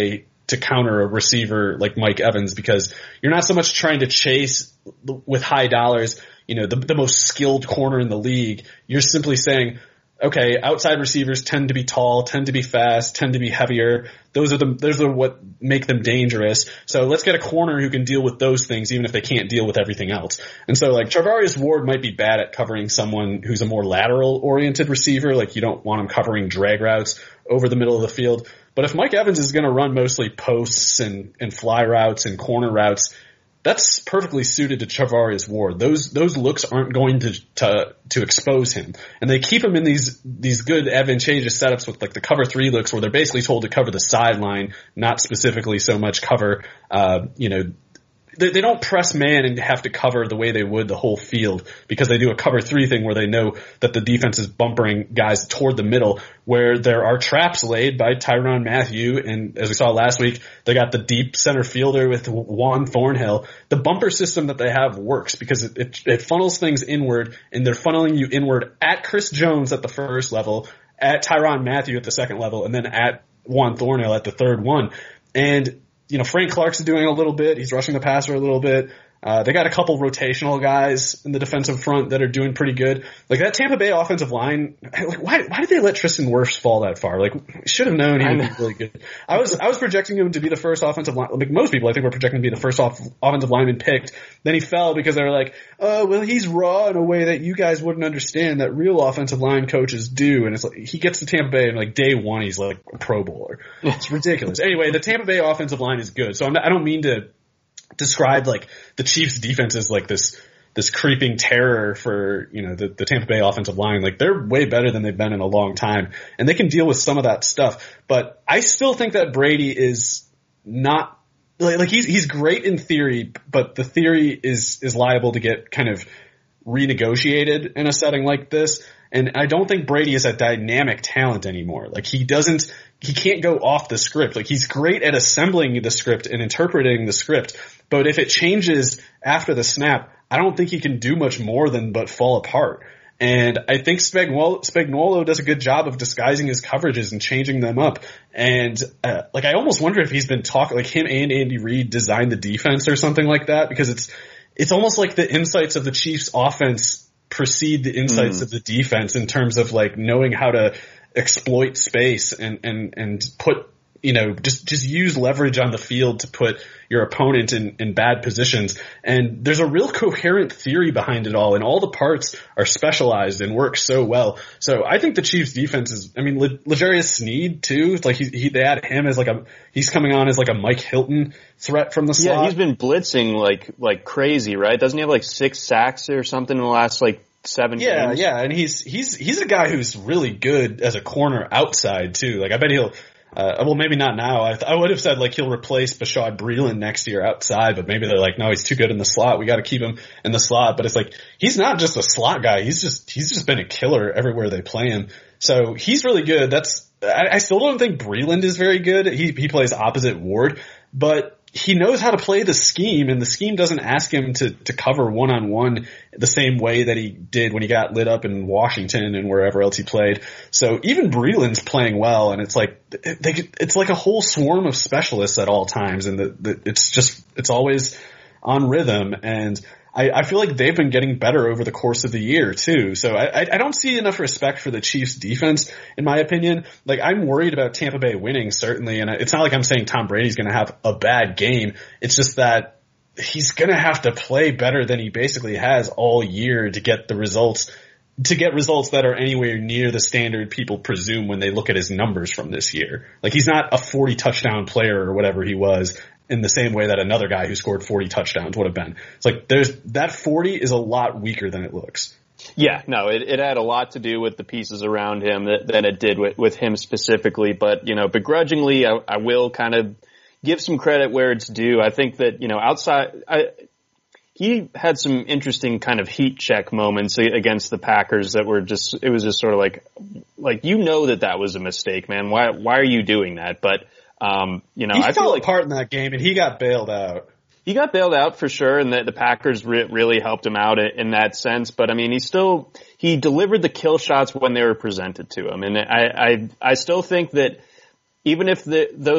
to counter a receiver like Mike Evans, because you're not so much trying to chase with high dollars, you know, the, the most skilled corner in the league. You're simply saying, okay, outside receivers tend to be tall, tend to be fast, tend to be heavier. Those are the, those are what make them dangerous. So let's get a corner who can deal with those things, even if they can't deal with everything else. And so like Charvarius Ward might be bad at covering someone who's a more lateral oriented receiver. Like you don't want him covering drag routes over the middle of the field. But if Mike Evans is going to run mostly posts and, and fly routes and corner routes, that's perfectly suited to Charvarius Ward. Those those looks aren't going to to to expose him, and they keep him in these these good advantageous setups with like the cover three looks, where they're basically told to cover the sideline, not specifically so much cover uh you know. They, they don't press man and have to cover the way they would the whole field, because they do a cover three thing where they know that the defense is bumpering guys toward the middle, where there are traps laid by Tyrann Mathieu. And as we saw last week, they got the deep center fielder with Juan Thornhill. The bumper system that they have works because it, it, it funnels things inward, and they're funneling you inward at Chris Jones at the first level, at Tyrann Mathieu at the second level, and then at Juan Thornhill at the third one. And you know, Frank Clark's doing a little bit. He's rushing the passer a little bit. Uh, they got a couple rotational guys in the defensive front that are doing pretty good. Like that Tampa Bay offensive line, like why why did they let Tristan Wirfs fall that far? Like should have known he would be really good. I was I was projecting him to be the first offensive line. Like most people, I think were projecting to be the first off, offensive lineman picked. Then he fell because they were like, oh well, he's raw in a way that you guys wouldn't understand, that real offensive line coaches do. And it's like he gets to Tampa Bay and like day one he's like a Pro Bowler. It's ridiculous. Anyway, the Tampa Bay offensive line is good. So I'm not, I don't mean to describe like the Chiefs defense as like this this creeping terror for, you know, the, the Tampa Bay offensive line. Like they're way better than they've been in a long time, and they can deal with some of that stuff. But I still think that Brady is not like, like he's he's great in theory, but the theory is is liable to get kind of renegotiated in a setting like this. And I don't think Brady is a dynamic talent anymore. Like he doesn't, he can't go off the script. Like he's great at assembling the script and interpreting the script, but if it changes after the snap, I don't think he can do much more than but fall apart. And I think Spagnuolo, Spagnuolo does a good job of disguising his coverages and changing them up. And uh, like I almost wonder if he's been talking, like him and Andy Reid designed the defense or something like that, because it's it's almost like the insights of the Chiefs offense precede the insights mm. of the defense in terms of like knowing how to exploit space and, and, and put, you know, just, just use leverage on the field to put your opponent in, in bad positions. And there's a real coherent theory behind it all, and all the parts are specialized and work so well. So I think the Chiefs defense is, I mean, Le- L'Jarius Sneed too. It's like he, he, they add him as like a, he's coming on as like a Mike Hilton threat from the slot. Yeah, he's been blitzing like, like crazy, right? Doesn't he have like six sacks or something in the last like seven yeah, games? Yeah, yeah. And he's, he's, he's a guy who's really good as a corner outside too. Like I bet he'll, Uh, well, maybe not now. I, th- I would have said like he'll replace Bashaud Breeland next year outside, but maybe they're like, no, he's too good in the slot. We got to keep him in the slot. But it's like he's not just a slot guy. He's just he's just been a killer everywhere they play him. So he's really good. That's I, I still don't think Breeland is very good. He he plays opposite Ward, but he knows how to play the scheme, and the scheme doesn't ask him to, to cover one-on-one the same way that he did when he got lit up in Washington and wherever else he played. So even Breeland's playing well, and it's like, they, it's like a whole swarm of specialists at all times, and the, the, it's just, it's always on rhythm, and I, I feel like they've been getting better over the course of the year too. So I, I don't see enough respect for the Chiefs defense, in my opinion. Like I'm worried about Tampa Bay winning, certainly. And it's not like I'm saying Tom Brady's going to have a bad game. It's just that he's going to have to play better than he basically has all year to get the results, to get results that are anywhere near the standard people presume when they look at his numbers from this year. Like he's not a forty touchdown player or whatever he was, in the same way that another guy who scored forty touchdowns would have been. It's like there's that forty is a lot weaker than it looks. Yeah, no, it, it had a lot to do with the pieces around him that, than it did with, with him specifically. But, you know, begrudgingly, I, I will kind of give some credit where it's due. I think that, you know, outside, I, he had some interesting kind of heat check moments against the Packers that were just, it was just sort of like, like, you know that that was a mistake, man. Why, why are you doing that? But, Um, you know, he I fell feel like apart in that game, and he got bailed out. He got bailed out for sure, and the, the Packers re- really helped him out in, in that sense. But I mean, he still he delivered the kill shots when they were presented to him, and I I, I still think that even if the, those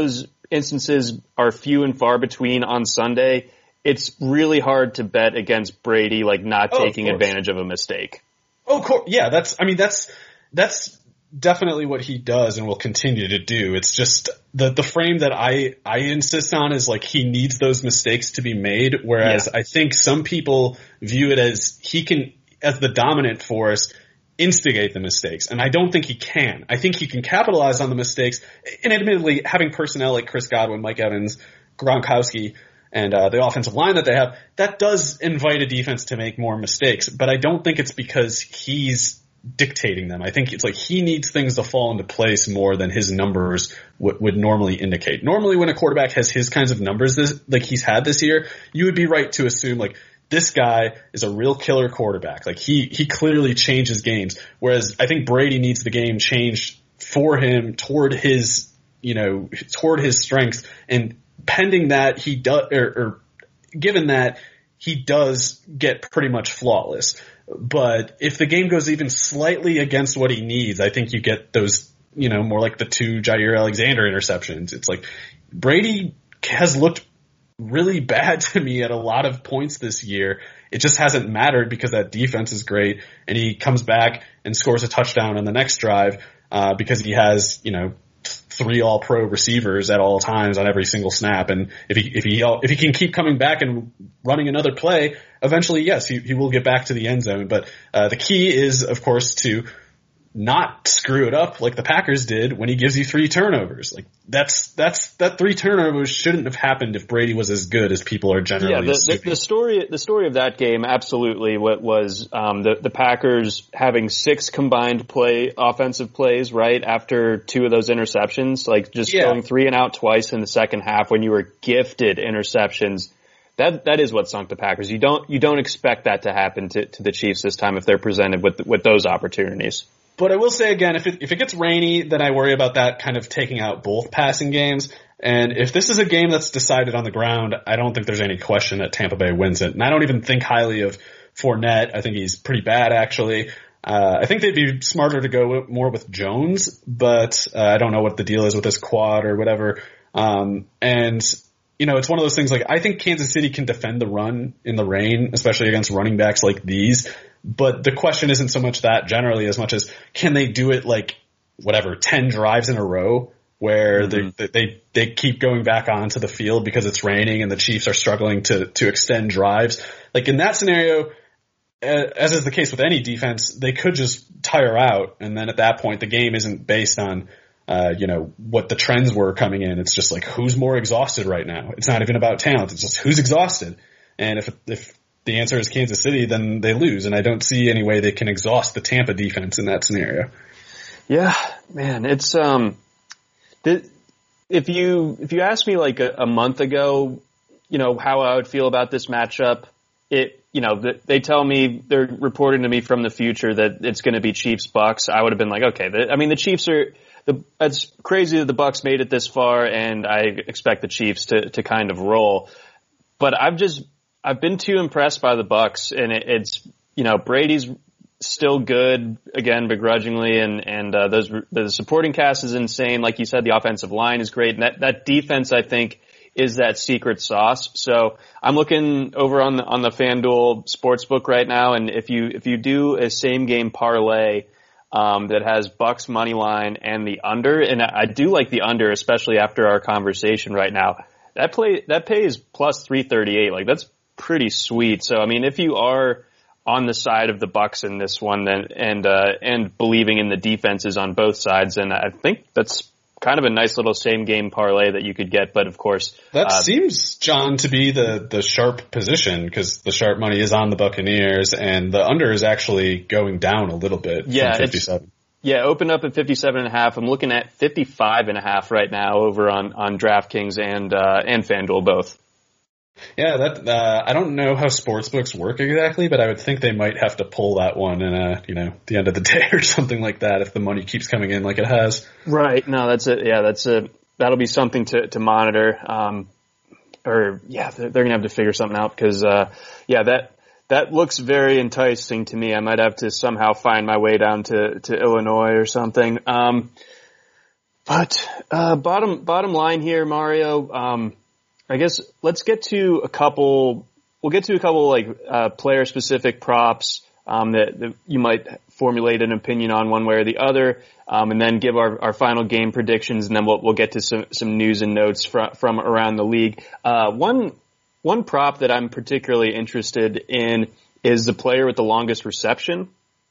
instances are few and far between on Sunday, it's really hard to bet against Brady, like not Oh, taking of course. advantage of a mistake. Oh, of course. Yeah, that's, I mean, that's, that's definitely what he does and will continue to do. It's just the, the frame that I, I insist on is like he needs those mistakes to be made. Whereas Yeah. I think some people view it as he can, as the dominant force, instigate the mistakes. And I don't think he can. I think he can capitalize on the mistakes. And admittedly, having personnel like Chris Godwin, Mike Evans, Gronkowski, and uh, the offensive line that they have, that does invite a defense to make more mistakes. But I don't think it's because he's dictating them. I think it's like he needs things to fall into place more than his numbers w- would normally indicate. Normally when a quarterback has his kinds of numbers this, like he's had this year, you would be right to assume like this guy is a real killer quarterback. Like he, he clearly changes games. Whereas I think Brady needs the game changed for him toward his, you know, toward his strengths, and pending that he does, or, or given that he does get pretty much flawless. But if the game goes even slightly against what he needs, I think you get those, you know, more like the two Jair Alexander interceptions. It's like Brady has looked really bad to me at a lot of points this year. It just hasn't mattered because that defense is great, and he comes back and scores a touchdown on the next drive uh, because he has, you know, three all-pro receivers at all times on every single snap. And if he, if he, if he can keep coming back and running another play, eventually, yes, he, he will get back to the end zone. But, uh, the key is, of course, to not screw it up like the Packers did when he gives you three turnovers. Like that's, that's, that three turnovers shouldn't have happened if Brady was as good as people are generally Yeah, the, the, assuming. the story, the story of that game, absolutely, what was um, the the Packers having six combined play offensive plays right after two of those interceptions, like just Yeah. going three and out twice in the second half when you were gifted interceptions. That that is what sunk the Packers. You don't you don't expect that to happen to, to the Chiefs this time if they're presented with with those opportunities. But I will say again, if it, if it gets rainy, then I worry about that kind of taking out both passing games. And if this is a game that's decided on the ground, I don't think there's any question that Tampa Bay wins it. And I don't even think highly of Fournette. I think he's pretty bad, actually. Uh, I think they'd be smarter to go more with Jones, but uh, I don't know what the deal is with his quad or whatever. Um, and, you know, it's one of those things like I think Kansas City can defend the run in the rain, especially against running backs like these. But the question isn't so much that generally as much as can they do it like whatever ten drives in a row where mm-hmm. they, they they keep going back onto the field because it's raining and the Chiefs are struggling to to extend drives. Like in that scenario, as is the case with any defense, they could just tire out, and then at that point the game isn't based on uh you know what the trends were coming in. It's just like who's more exhausted right now. It's not even about talent. It's just who's exhausted. And if if the answer is Kansas City, then they lose. And I don't see any way they can exhaust the Tampa defense in that scenario. Yeah, man, it's, um, the, if you, if you asked me like a, a month ago, you know, how I would feel about this matchup, it, you know, the, they tell me, they're reporting to me from the future that it's going to be Chiefs Bucks. I would have been like, okay, the, I mean, the Chiefs are, the, it's crazy that the Bucks made it this far, and I expect the Chiefs to, to kind of roll. But I've just, I've been too impressed by the Bucks, and it, it's, you know, Brady's still good, again, begrudgingly, and, and, uh, those, the supporting cast is insane. Like you said, the offensive line is great, and that, that defense, I think, is that secret sauce. So I'm looking over on the, on the FanDuel Sportsbook right now, and if you, if you do a same game parlay, um, that has Bucks money line and the under, and I do like the under, especially after our conversation right now, that play, that pays plus three thirty-eight. Like that's pretty sweet. So, I mean, if you are on the side of the Bucks in this one, then, and, uh, and believing in the defenses on both sides, then I think that's kind of a nice little same game parlay that you could get. But of course, that uh, seems, John, to be the, the sharp position because the sharp money is on the Buccaneers and the under is actually going down a little bit. Yeah. From fifty-seven. Yeah, opened up at fifty-seven and a half. I'm looking at fifty-five and a half right now over on, on DraftKings and, uh, and FanDuel both. Yeah, that uh, I don't know how sportsbooks work exactly, but I would think they might have to pull that one in a, you know, the end of the day or something like that if the money keeps coming in like it has. Right. No, that's it. Yeah, that's a that'll be something to to monitor. Um, or yeah, they're, they're gonna have to figure something out because uh, yeah, that that looks very enticing to me. I might have to somehow find my way down to to Illinois or something. Um, But uh, bottom bottom line here, Mario. Um, I guess let's get to a couple. We'll get to a couple like uh, player specific props um, that, that you might formulate an opinion on one way or the other, um, and then give our, our final game predictions, and then we'll we'll get to some some news and notes from from around the league. Uh, one one prop that I'm particularly interested in is the player with the longest reception,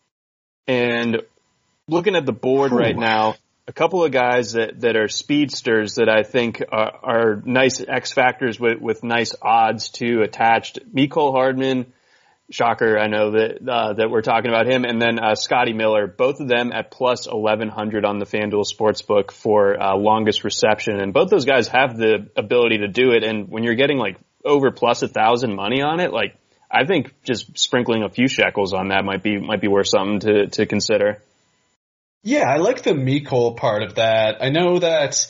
and looking at the board Ooh. right now. A couple of guys that, that are speedsters that I think are, are nice X factors with, with nice odds too attached. Mecole Hardman, shocker, I know that uh, that we're talking about him, and then uh, Scotty Miller, both of them at plus eleven hundred on the FanDuel Sportsbook for uh, longest reception, and both those guys have the ability to do it. And when you're getting like over plus a thousand money on it, like I think just sprinkling a few shekels on that might be might be worth something to to consider. Yeah, I like the Mecole part of that. I know that,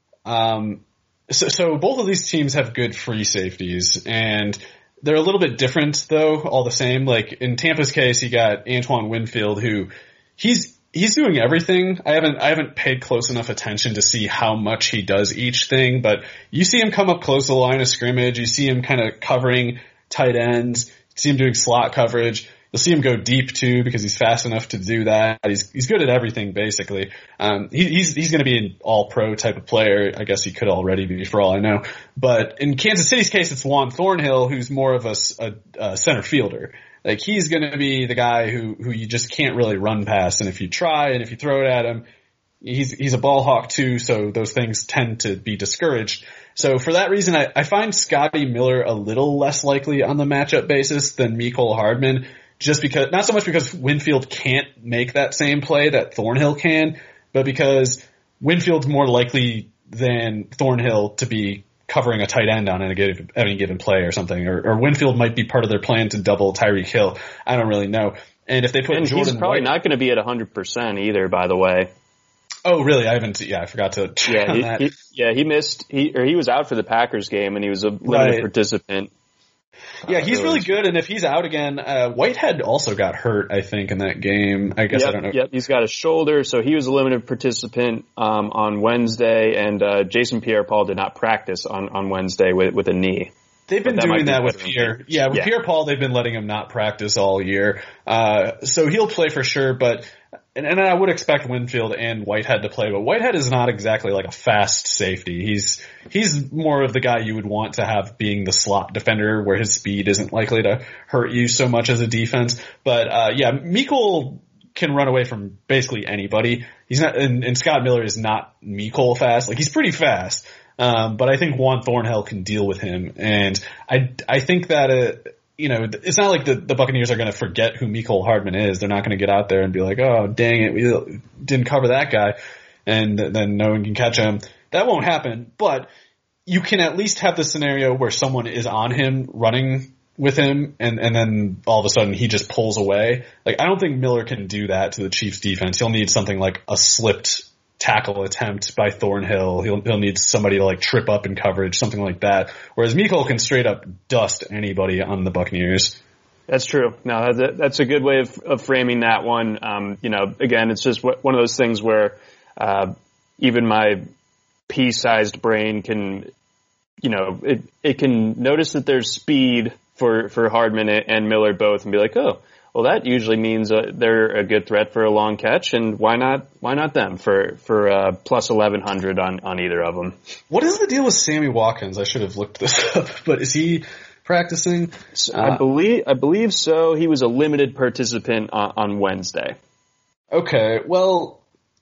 um, so, so both of these teams have good free safeties, and they're a little bit different though, all the same. Like in Tampa's case, you got Antoine Winfield, who he's, he's doing everything. I haven't, I haven't paid close enough attention to see how much he does each thing, but you see him come up close to the line of scrimmage. You see him kind of covering tight ends. You see him doing slot coverage. You'll see him go deep too because he's fast enough to do that. He's he's good at everything basically. Um, he, he's he's going to be an all-pro type of player. I guess he could already be for all I know. But in Kansas City's case, it's Juan Thornhill, who's more of a, a, a center fielder. Like he's going to be the guy who who you just can't really run past. And if you try and if you throw it at him, he's he's a ball hawk too. So those things tend to be discouraged. So for that reason, I, I find Scotty Miller a little less likely on the matchup basis than Mecole Hardman. Just because, not so much because Winfield can't make that same play that Thornhill can, but because Winfield's more likely than Thornhill to be covering a tight end on any given, any given play or something, or, or Winfield might be part of their plan to double Tyreek Hill. I don't really know. And if they put and Jordan he's probably White, not going to be at one hundred percent either, by the way. Oh, really? I haven't. Yeah, I forgot to check yeah, on he, that. He, yeah, he missed. He or he was out for the Packers game, and he was a limited right. participant. Yeah, he's really good, and if he's out again, uh, Whitehead also got hurt, I think, in that game. I guess yep, I don't know. Yep, he's got a shoulder, so he was a limited participant um, on Wednesday, and uh, Jason Pierre-Paul did not practice on, on Wednesday with, with a knee. They've been that doing that be with Pierre. Yeah, with yeah. Pierre-Paul, they've been letting him not practice all year. Uh, so he'll play for sure, but, and, and I would expect Winfield and Whitehead to play, but Whitehead is not exactly like a fast safety. He's, he's more of the guy you would want to have being the slot defender where his speed isn't likely to hurt you so much as a defense. But, uh, yeah, Mecole can run away from basically anybody. He's not, and, and Scott Miller is not Mecole fast. Like, he's pretty fast. Um, but I think Juan Thornhill can deal with him. And I, I think that, uh, you know, it's not like the, the Buccaneers are going to forget who Mecole Hardman is. They're not going to get out there and be like, oh, dang it, we didn't cover that guy. And then no one can catch him. That won't happen. But you can at least have the scenario where someone is on him running with him and, and then all of a sudden he just pulls away. Like, I don't think Miller can do that to the Chiefs defense. He'll need something like a slipped tackle attempt by Thornhill. He'll, he'll need somebody to like trip up in coverage, something like that. Whereas Mecole can straight up dust anybody on the Buccaneers. That's true. No, that's a good way of, of framing that one. Um, you know, again, it's just one of those things where, uh, even my pea-sized brain can, you know, it, it can notice that there's speed for, for Hardman and Miller both and be like, oh, well, that usually means uh, they're a good threat for a long catch, and why not? Why not them for for uh, plus eleven hundred on on either of them? What is the deal with Sammy Watkins? I should have looked this up, but is he practicing? So uh, I believe I believe so. He was a limited participant on, on Wednesday. Okay, well,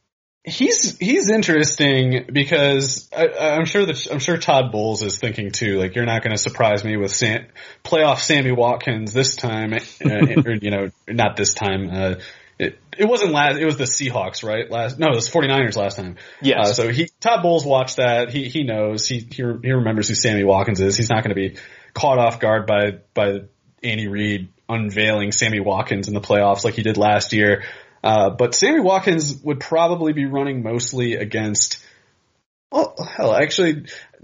he's he's interesting because I, I'm sure that I'm sure Todd Bowles is thinking too. Like, you're not going to surprise me with Sam, playoff Sammy Watkins this time, uh, or, you know, not this time. Uh, it it wasn't last. It was the Seahawks, right? Last no, it was forty-niners last time. Yes. Uh, so he Todd Bowles watched that. He he knows. He he, he remembers who Sammy Watkins is. He's not going to be caught off guard by by Andy Reid unveiling Sammy Watkins in the playoffs like he did last year. Uh, but Sammy Watkins would probably be running mostly against, well, hell, actually,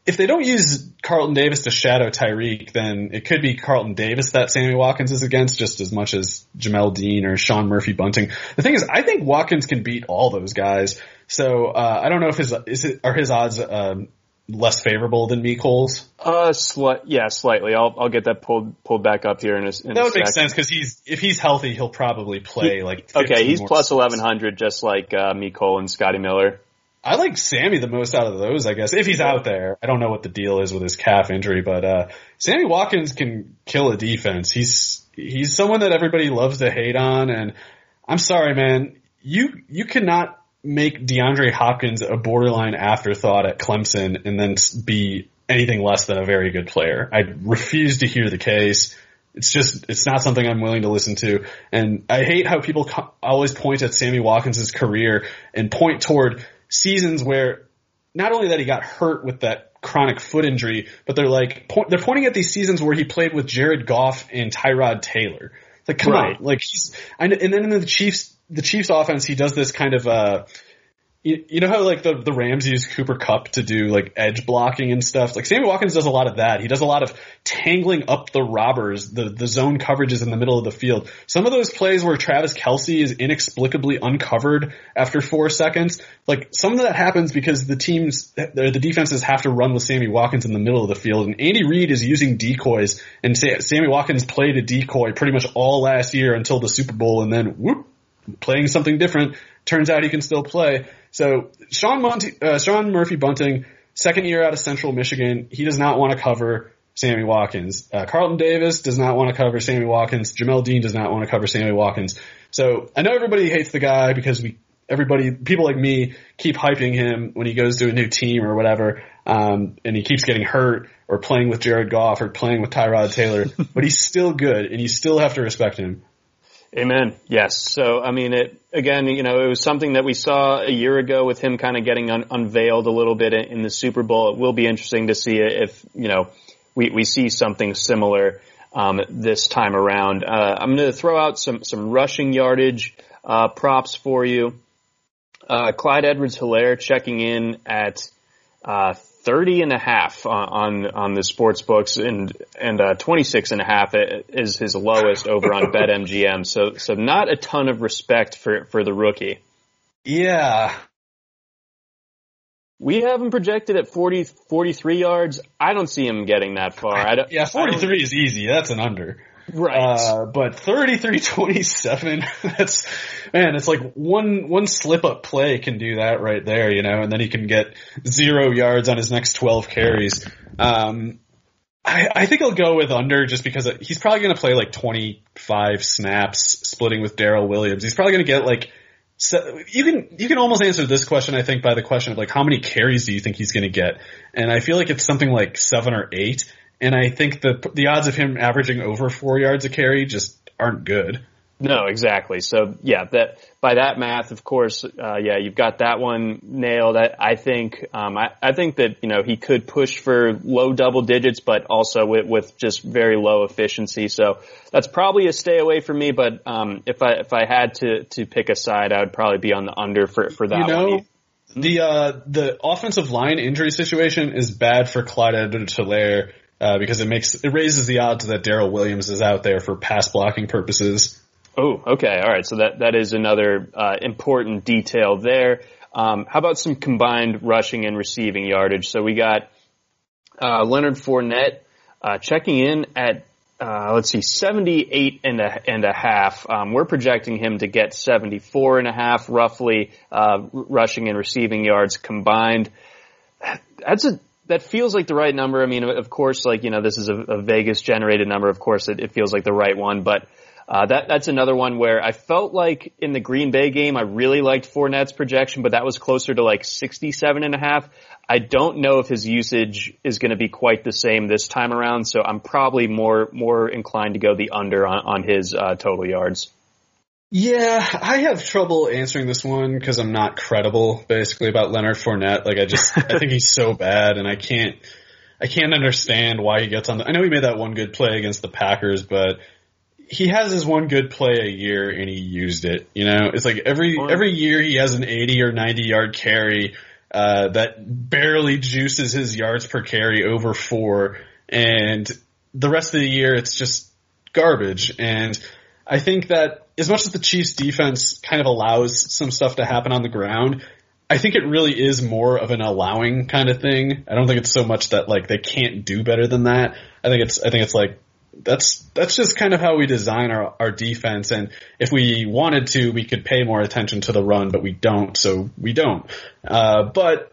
if they don't use Carlton Davis to shadow Tyreek, then it could be Carlton Davis that Sammy Watkins is against just as much as Jamel Dean or Sean Murphy-Bunting. The thing is, I think Watkins can beat all those guys. So uh, I don't know if his is it, are his odds um, less favorable than Mecole's? Uh, sli- yeah, slightly. I'll I'll get that pulled pulled back up here in a, in that a would sec. make sense because he's if he's healthy, he'll probably play he, like. Okay, he's more plus snaps. eleven hundred, just like uh, Mecole and Scotty Miller. I like Sammy the most out of those, I guess, if he's out there. I don't know what the deal is with his calf injury, but uh Sammy Watkins can kill a defense. He's he's someone that everybody loves to hate on, and I'm sorry, man, you you cannot make DeAndre Hopkins a borderline afterthought at Clemson and then be anything less than a very good player. I refuse to hear the case. It's just, it's not something I'm willing to listen to. And I hate how people co- always point at Sammy Watkins' career and point toward seasons where not only that he got hurt with that chronic foot injury, but they're like, point, they're pointing at these seasons where he played with Jared Goff and Tyrod Taylor. It's like, come Right. on. Like he's, and then in the Chiefs, the Chiefs offense, he does this kind of, uh, you, you know how like the, the Rams use Cooper Kupp to do like edge blocking and stuff? Like Sammy Watkins does a lot of that. He does a lot of tangling up the robbers, the, the zone coverages in the middle of the field. Some of those plays where Travis Kelce is inexplicably uncovered after four seconds, like some of that happens because the teams, the defenses have to run with Sammy Watkins in the middle of the field. And Andy Reid is using decoys, and Sammy Watkins played a decoy pretty much all last year until the Super Bowl, and then whoop, playing something different. Turns out he can still play. So Sean Monty, uh, Sean Murphy-Bunting, second year out of Central Michigan, he does not want to cover Sammy Watkins. Uh, Carlton Davis does not want to cover Sammy Watkins. Jamel Dean does not want to cover Sammy Watkins. So I know everybody hates the guy because we, everybody, people like me keep hyping him when he goes to a new team or whatever, um, and he keeps getting hurt or playing with Jared Goff or playing with Tyrod Taylor, but he's still good and you still have to respect him. Amen. Yes. So, I mean, it, again, you know, it was something that we saw a year ago with him kind of getting un- unveiled a little bit in, in the Super Bowl. It will be interesting to see if, you know, we, we see something similar, um, this time around. Uh, I'm going to throw out some, some rushing yardage, uh, props for you. Uh, Clyde Edwards-Helaire checking in at, uh, thirty and a half on, on the sports books, and, and, uh, twenty-six and a half is his lowest over on BetMGM. So, so not a ton of respect for, for the rookie. Yeah. We have him projected at forty, forty-three yards. I don't see him getting that far. I don't, yeah, forty-three is easy. That's an under. Right. Uh, but thirty-three twenty-seven, that's, man, it's like one, one slip up play can do that right there, you know, and then he can get zero yards on his next twelve carries. Um, I, I think I'll go with under just because he's probably going to play like twenty-five snaps splitting with Darrell Williams. He's probably going to get like, so you can, you can almost answer this question, I think, by the question of like, how many carries do you think he's going to get? And I feel like it's something like seven or eight. And I think the the odds of him averaging over four yards a carry just aren't good. No, exactly. So yeah, that by that math, of course, uh, yeah, you've got that one nailed. I, I think, um, I, I think that, you know, he could push for low double digits, but also with, with just very low efficiency. So that's probably a stay away from me. But, um, if I, if I had to, to pick a side, I would probably be on the under for, for that you know, one. The, uh, the offensive line injury situation is bad for Clyde Edwards-Helaire. Uh, because it makes, it raises the odds that Darrell Williams is out there for pass blocking purposes. Oh, okay. All right. So that, that is another, uh, important detail there. Um, how about some combined rushing and receiving yardage? So we got, uh, Leonard Fournette, uh, checking in at, uh, let's see, seventy-eight and a, and a half. Um, we're projecting him to get seventy-four and a half roughly, uh, rushing and receiving yards combined. That's a, That feels like the right number. I mean, of course, like, you know, this is a, a Vegas generated number. Of course, it, it feels like the right one, but, uh, that, that's another one where I felt like in the Green Bay game, I really liked Fournette's projection, but that was closer to like sixty-seven and a half. I don't know if his usage is going to be quite the same this time around. So I'm probably more, more inclined to go the under on, on his, uh, total yards. Yeah, I have trouble answering this one because I'm not credible, basically, about Leonard Fournette. Like, I just, I think he's so bad, and I can't, I can't understand why he gets on the, I know he made that one good play against the Packers, but he has his one good play a year, and he used it, you know? It's like every, every year he has an eighty or ninety yard carry, uh, that barely juices his yards per carry over four, and the rest of the year it's just garbage. And I think that as much as the Chiefs defense kind of allows some stuff to happen on the ground, I think it really is more of an allowing kind of thing. I don't think it's so much that like they can't do better than that. I think it's I think it's like that's that's just kind of how we design our, our defense. And if we wanted to, we could pay more attention to the run, but we don't, so we don't. Uh, but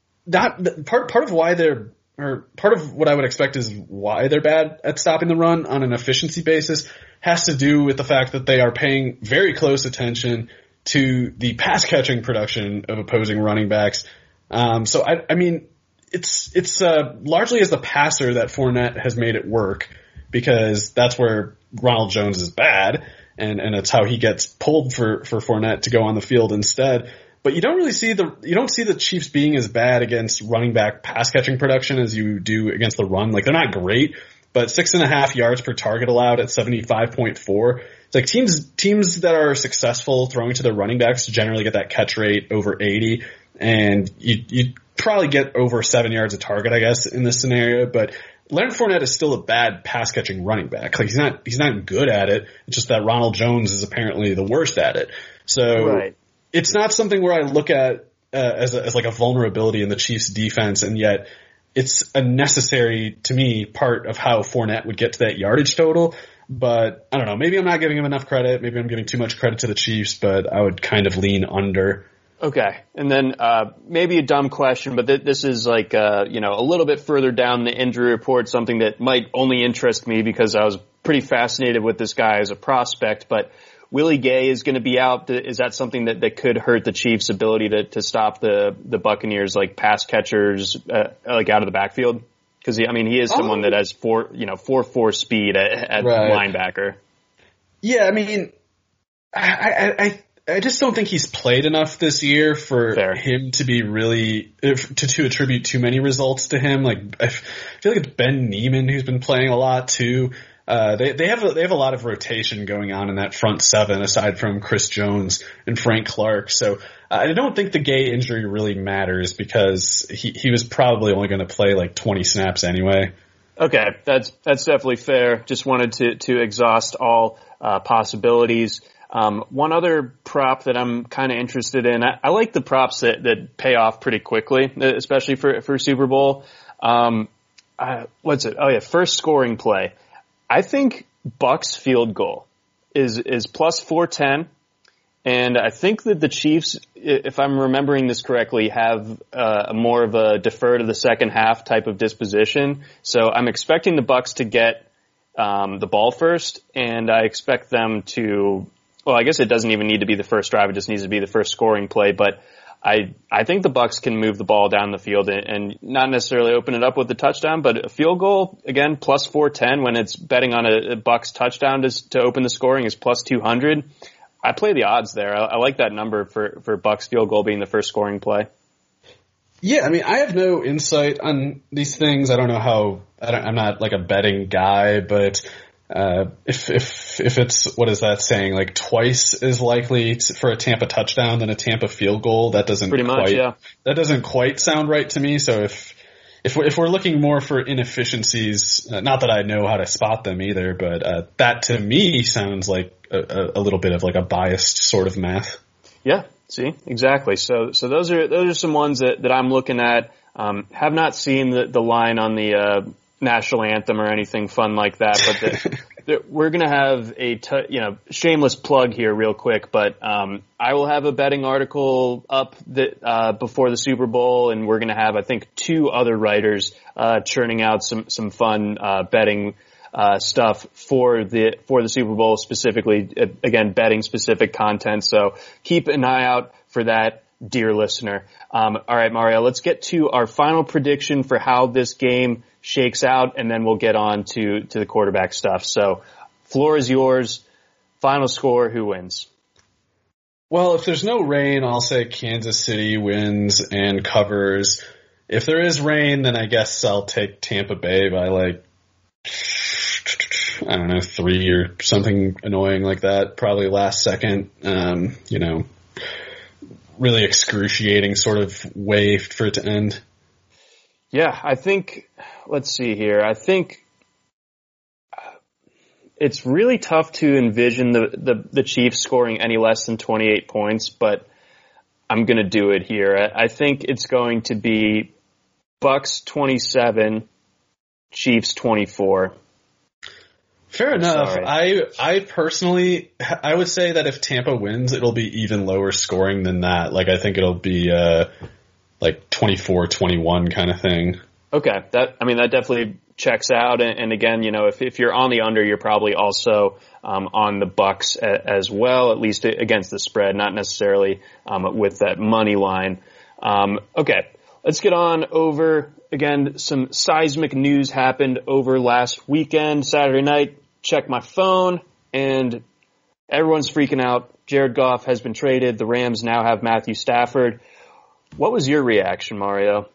that part part of why they're or part of what I would expect is why they're bad at stopping the run on an efficiency basis has to do with the fact that they are paying very close attention to the pass catching production of opposing running backs. Um, so I, I mean, it's, it's, uh, largely as the passer that Fournette has made it work, because that's where Ronald Jones is bad. And, and it's how he gets pulled for, for Fournette to go on the field instead. But you don't really see the, you don't see the Chiefs being as bad against running back pass catching production as you do against the run. Like, they're not great, but six and a half yards per target allowed at seventy-five point four. It's like teams teams that are successful throwing to their running backs generally get that catch rate over eighty, and you you probably get over seven yards a target, I guess, in this scenario. But Leonard Fournette is still a bad pass catching running back. Like, he's not he's not good at it. It's just that Ronald Jones is apparently the worst at it. So right. It's not something where I look at uh, as a, as like a vulnerability in the Chiefs defense, and yet it's a necessary, to me, part of how Fournette would get to that yardage total. But I don't know, maybe I'm not giving him enough credit. Maybe I'm giving too much credit to the Chiefs, but I would kind of lean under. Okay. And then, uh, maybe a dumb question, but th- this is like, uh, you know, a little bit further down the injury report, something that might only interest me because I was pretty fascinated with this guy as a prospect, but Willie Gay is going to be out. Is that something that, that could hurt the Chiefs' ability to, to stop the, the Buccaneers, like pass catchers, uh, like out of the backfield? Because I mean, he is someone oh. that has four, you know, four four speed at, at right. linebacker. Yeah, I mean, I, I I I just don't think he's played enough this year for Fair. him to be really if, to to attribute too many results to him. Like, I feel like it's Ben Neiman who's been playing a lot too. Uh, they they have a, they have a lot of rotation going on in that front seven aside from Chris Jones and Frank Clark. So uh, I don't think the Gay injury really matters because he he was probably only going to play like twenty snaps anyway. Okay, that's that's definitely fair. Just wanted to to exhaust all uh, possibilities. Um, one other prop that I'm kind of interested in. I, I like the props that that pay off pretty quickly, especially for for Super Bowl. Um, uh, what's it? Oh yeah, first scoring play. I think Bucks field goal is, is plus four ten. And I think that the Chiefs, if I'm remembering this correctly, have uh, more of a defer to the second half type of disposition. So I'm expecting the Bucks to get um, the ball first, and I expect them to, well, I guess it doesn't even need to be the first drive. It just needs to be the first scoring play. But I I think the Bucks can move the ball down the field and, and not necessarily open it up with the touchdown, but a field goal, again, plus four ten when it's betting on a, a Bucks touchdown to, to open the scoring is plus two hundred. I play the odds there. I, I like that number for, for Bucks field goal being the first scoring play. Yeah, I mean, I have no insight on these things. I don't know how, I don't, I'm not like a betting guy, but Uh, if, if, if it's, what is that saying? Like twice as likely to, for a Tampa touchdown than a Tampa field goal. That doesn't Pretty quite, much, yeah. that doesn't quite sound right to me. So if, if we're, if we're looking more for inefficiencies, uh, not that I know how to spot them either, but, uh, that to me sounds like a, a little bit of like a biased sort of math. Yeah. See, exactly. So, so those are, those are some ones that, that I'm looking at. Um, have not seen the, the line on the, uh, national anthem or anything fun like that, but the, the, we're going to have a, t- you know, shameless plug here real quick, but, um, I will have a betting article up that, uh, before the Super Bowl, and we're going to have, I think, two other writers, uh, churning out some, some fun, uh, betting, uh, stuff for the, for the Super Bowl specifically, uh, again, betting specific content. So keep an eye out for that, dear listener. Um, all right, Mario, let's get to our final prediction for how this game shakes out, and then we'll get on to, to the quarterback stuff. So, floor is yours. Final score, who wins? Well, if there's no rain, I'll say Kansas City wins and covers. If there is rain, then I guess I'll take Tampa Bay by like, I don't know, three or something annoying like that. Probably last second, um, you know, really excruciating sort of way for it to end. Yeah, I think, let's see here. I think it's really tough to envision the, the, the Chiefs scoring any less than twenty-eight points, but I'm going to do it here. I, I think it's going to be Bucks twenty-seven, Chiefs twenty-four. Fair enough. Sorry. I I personally, I would say that if Tampa wins, it'll be even lower scoring than that. Like, I think it'll be uh, like twenty-four twenty-one kind of thing. Okay, that I mean that definitely checks out. And, and again, you know, if if you're on the under, you're probably also um, on the Bucks a, as well, at least against the spread, not necessarily um, with that money line. Um, okay, let's get on over. Again, some seismic news happened over last weekend, Saturday night. Check my phone, and everyone's freaking out. Jared Goff has been traded. The Rams now have Matthew Stafford. What was your reaction, Mario?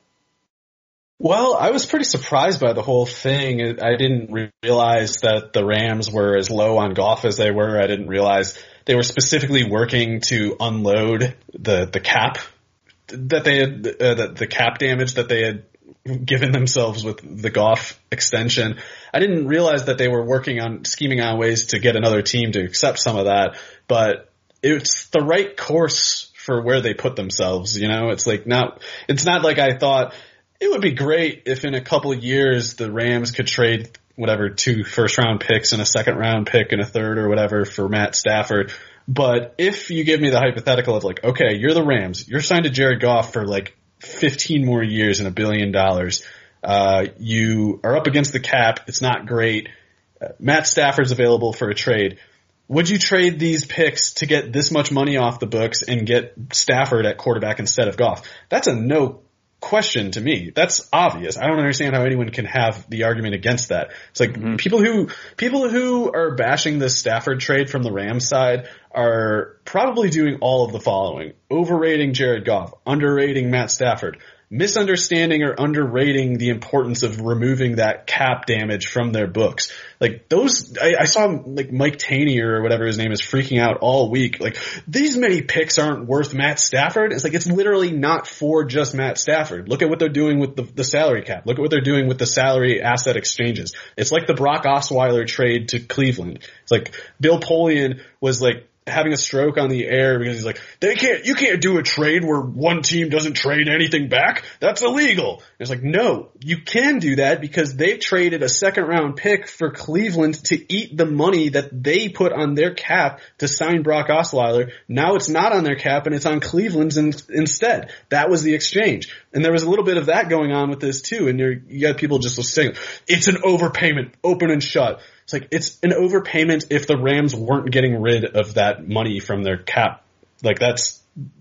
Well, I was pretty surprised by the whole thing. I didn't realize that the Rams were as low on Goff as they were. I didn't realize they were specifically working to unload the the cap that they had, uh, the, the cap damage that they had given themselves with the Goff extension. I didn't realize that they were working on scheming on ways to get another team to accept some of that, but it's the right course for where they put themselves. You know, it's like not, it's not like I thought it would be great if in a couple of years the Rams could trade whatever two first round picks and a second round pick and a third or whatever for Matt Stafford. But if you give me the hypothetical of like, okay, you're the Rams, you're signed to Jared Goff for like fifteen more years and a billion dollars. Uh, you are up against the cap. It's not great. Uh, Matt Stafford's available for a trade. Would you trade these picks to get this much money off the books and get Stafford at quarterback instead of Goff? That's a no question to me. That's obvious. I don't understand how anyone can have the argument against that. It's like mm-hmm. people who people who are bashing this Stafford trade from the Rams side are probably doing all of the following: overrating Jared Goff, underrating Matt Stafford, misunderstanding or underrating the importance of removing that cap damage from their books. Like those, I, I saw like Mike Taney or whatever his name is freaking out all week. Like, these many picks aren't worth Matt Stafford. It's like, it's literally not for just Matt Stafford. Look at what they're doing with the, the salary cap. Look at what they're doing with the salary asset exchanges. It's like the Brock Osweiler trade to Cleveland. It's like Bill Polian was like having a stroke on the air because he's like, they can't, you can't do a trade where one team doesn't trade anything back. That's illegal. And it's like, no, you can do that because they traded a second round pick for Cleveland to eat the money that they put on their cap to sign Brock Osweiler. Now it's not on their cap and it's on Cleveland's in, instead. That was the exchange. And there was a little bit of that going on with this too. And you're, you got people just saying it's an overpayment, open and shut. It's like, it's an overpayment if the Rams weren't getting rid of that money from their cap. Like, that's,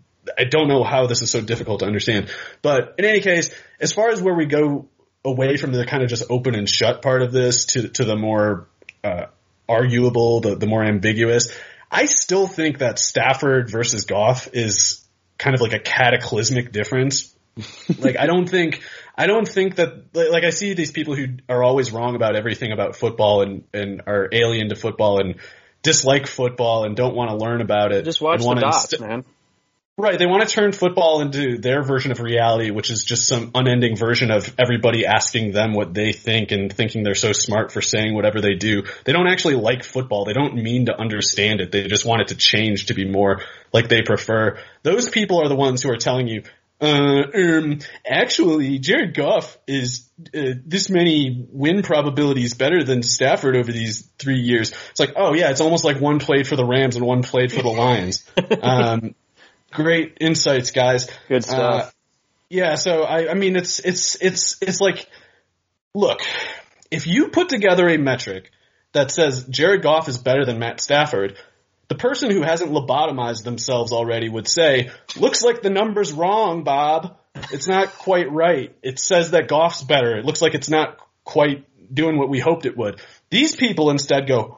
I don't know how this is so difficult to understand. But in any case, as far as where we go away from the kind of just open and shut part of this to, to the more, uh, arguable, the, the more ambiguous, I still think that Stafford versus Goff is kind of like a cataclysmic difference. Like, I don't think, I don't think that, like, I see these people who are always wrong about everything about football and, and are alien to football and dislike football and don't want to learn about it. Just watch the dots, inst- man. Right. They want to turn football into their version of reality, which is just some unending version of everybody asking them what they think and thinking they're so smart for saying whatever they do. They don't actually like football. They don't mean to understand it. They just want it to change to be more like they prefer. Those people are the ones who are telling you, Uh, um, actually, Jared Goff is uh, this many win probabilities better than Stafford over these three years. It's like, oh yeah, it's almost like one played for the Rams and one played for the Lions. um, great insights, guys. Good stuff. Uh, yeah, so I, I mean, it's it's it's it's like, look, if you put together a metric that says Jared Goff is better than Matt Stafford, the person who hasn't lobotomized themselves already would say, looks like the number's wrong, Bob. It's not quite right. It says that Goff's better. It looks like it's not quite doing what we hoped it would. These people instead go,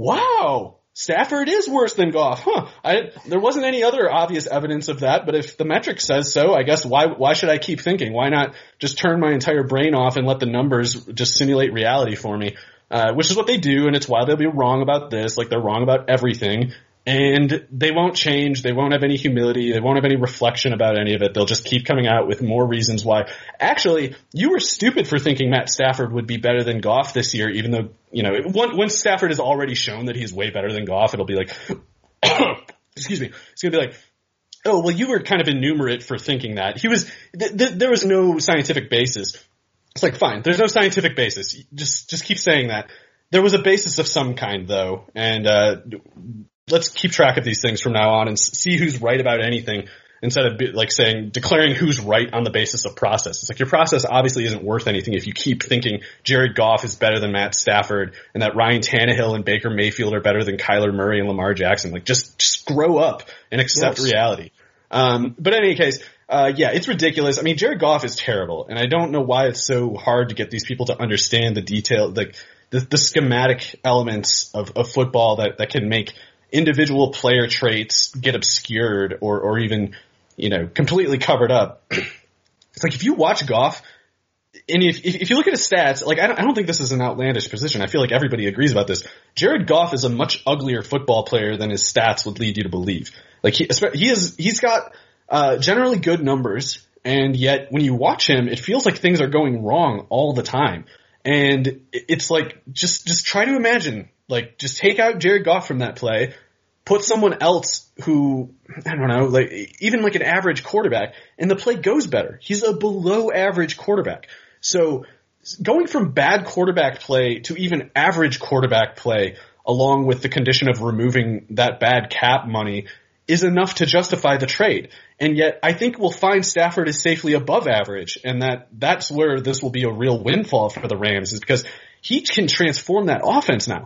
wow, Stafford is worse than Goff. Huh. I, there wasn't any other obvious evidence of that, but if the metric says so, I guess why, why should I keep thinking? Why not just turn my entire brain off and let the numbers just simulate reality for me? Uh, which is what they do, and it's why they'll be wrong about this, like they're wrong about everything. And they won't change. They won't have any humility. They won't have any reflection about any of it. They'll just keep coming out with more reasons why. Actually, you were stupid for thinking Matt Stafford would be better than Goff this year, even though, you know, once Stafford has already shown that he's way better than Goff, it'll be like, excuse me, it's going to be like, oh, well, you were kind of innumerate for thinking that. He was, th- th- there was no scientific basis. It's like, fine, there's no scientific basis. Just, just keep saying that. There was a basis of some kind, though, and, uh, let's keep track of these things from now on and see who's right about anything instead of like saying, declaring who's right on the basis of process. It's like your process obviously isn't worth anything if you keep thinking Jared Goff is better than Matt Stafford and that Ryan Tannehill and Baker Mayfield are better than Kyler Murray and Lamar Jackson. Like just, just grow up and accept yes. reality. Um, but in any case, uh, yeah, it's ridiculous. I mean, Jared Goff is terrible and I don't know why it's so hard to get these people to understand the detail, like the, the schematic elements of, of football that, that can make individual player traits get obscured or, or even, you know, completely covered up. It's like if you watch Goff, and if if you look at his stats, like I don't, I don't think this is an outlandish position. I feel like everybody agrees about this. Jared Goff is a much uglier football player than his stats would lead you to believe. Like he he is he's got uh, generally good numbers, and yet when you watch him, it feels like things are going wrong all the time. And it's like just just try to imagine. Like, just take out Jared Goff from that play, put someone else who, I don't know, like, even like an average quarterback, and the play goes better. He's a below average quarterback. So, going from bad quarterback play to even average quarterback play, along with the condition of removing that bad cap money, is enough to justify the trade. And yet, I think we'll find Stafford is safely above average, and that that's where this will be a real windfall for the Rams, is because he can transform that offense now.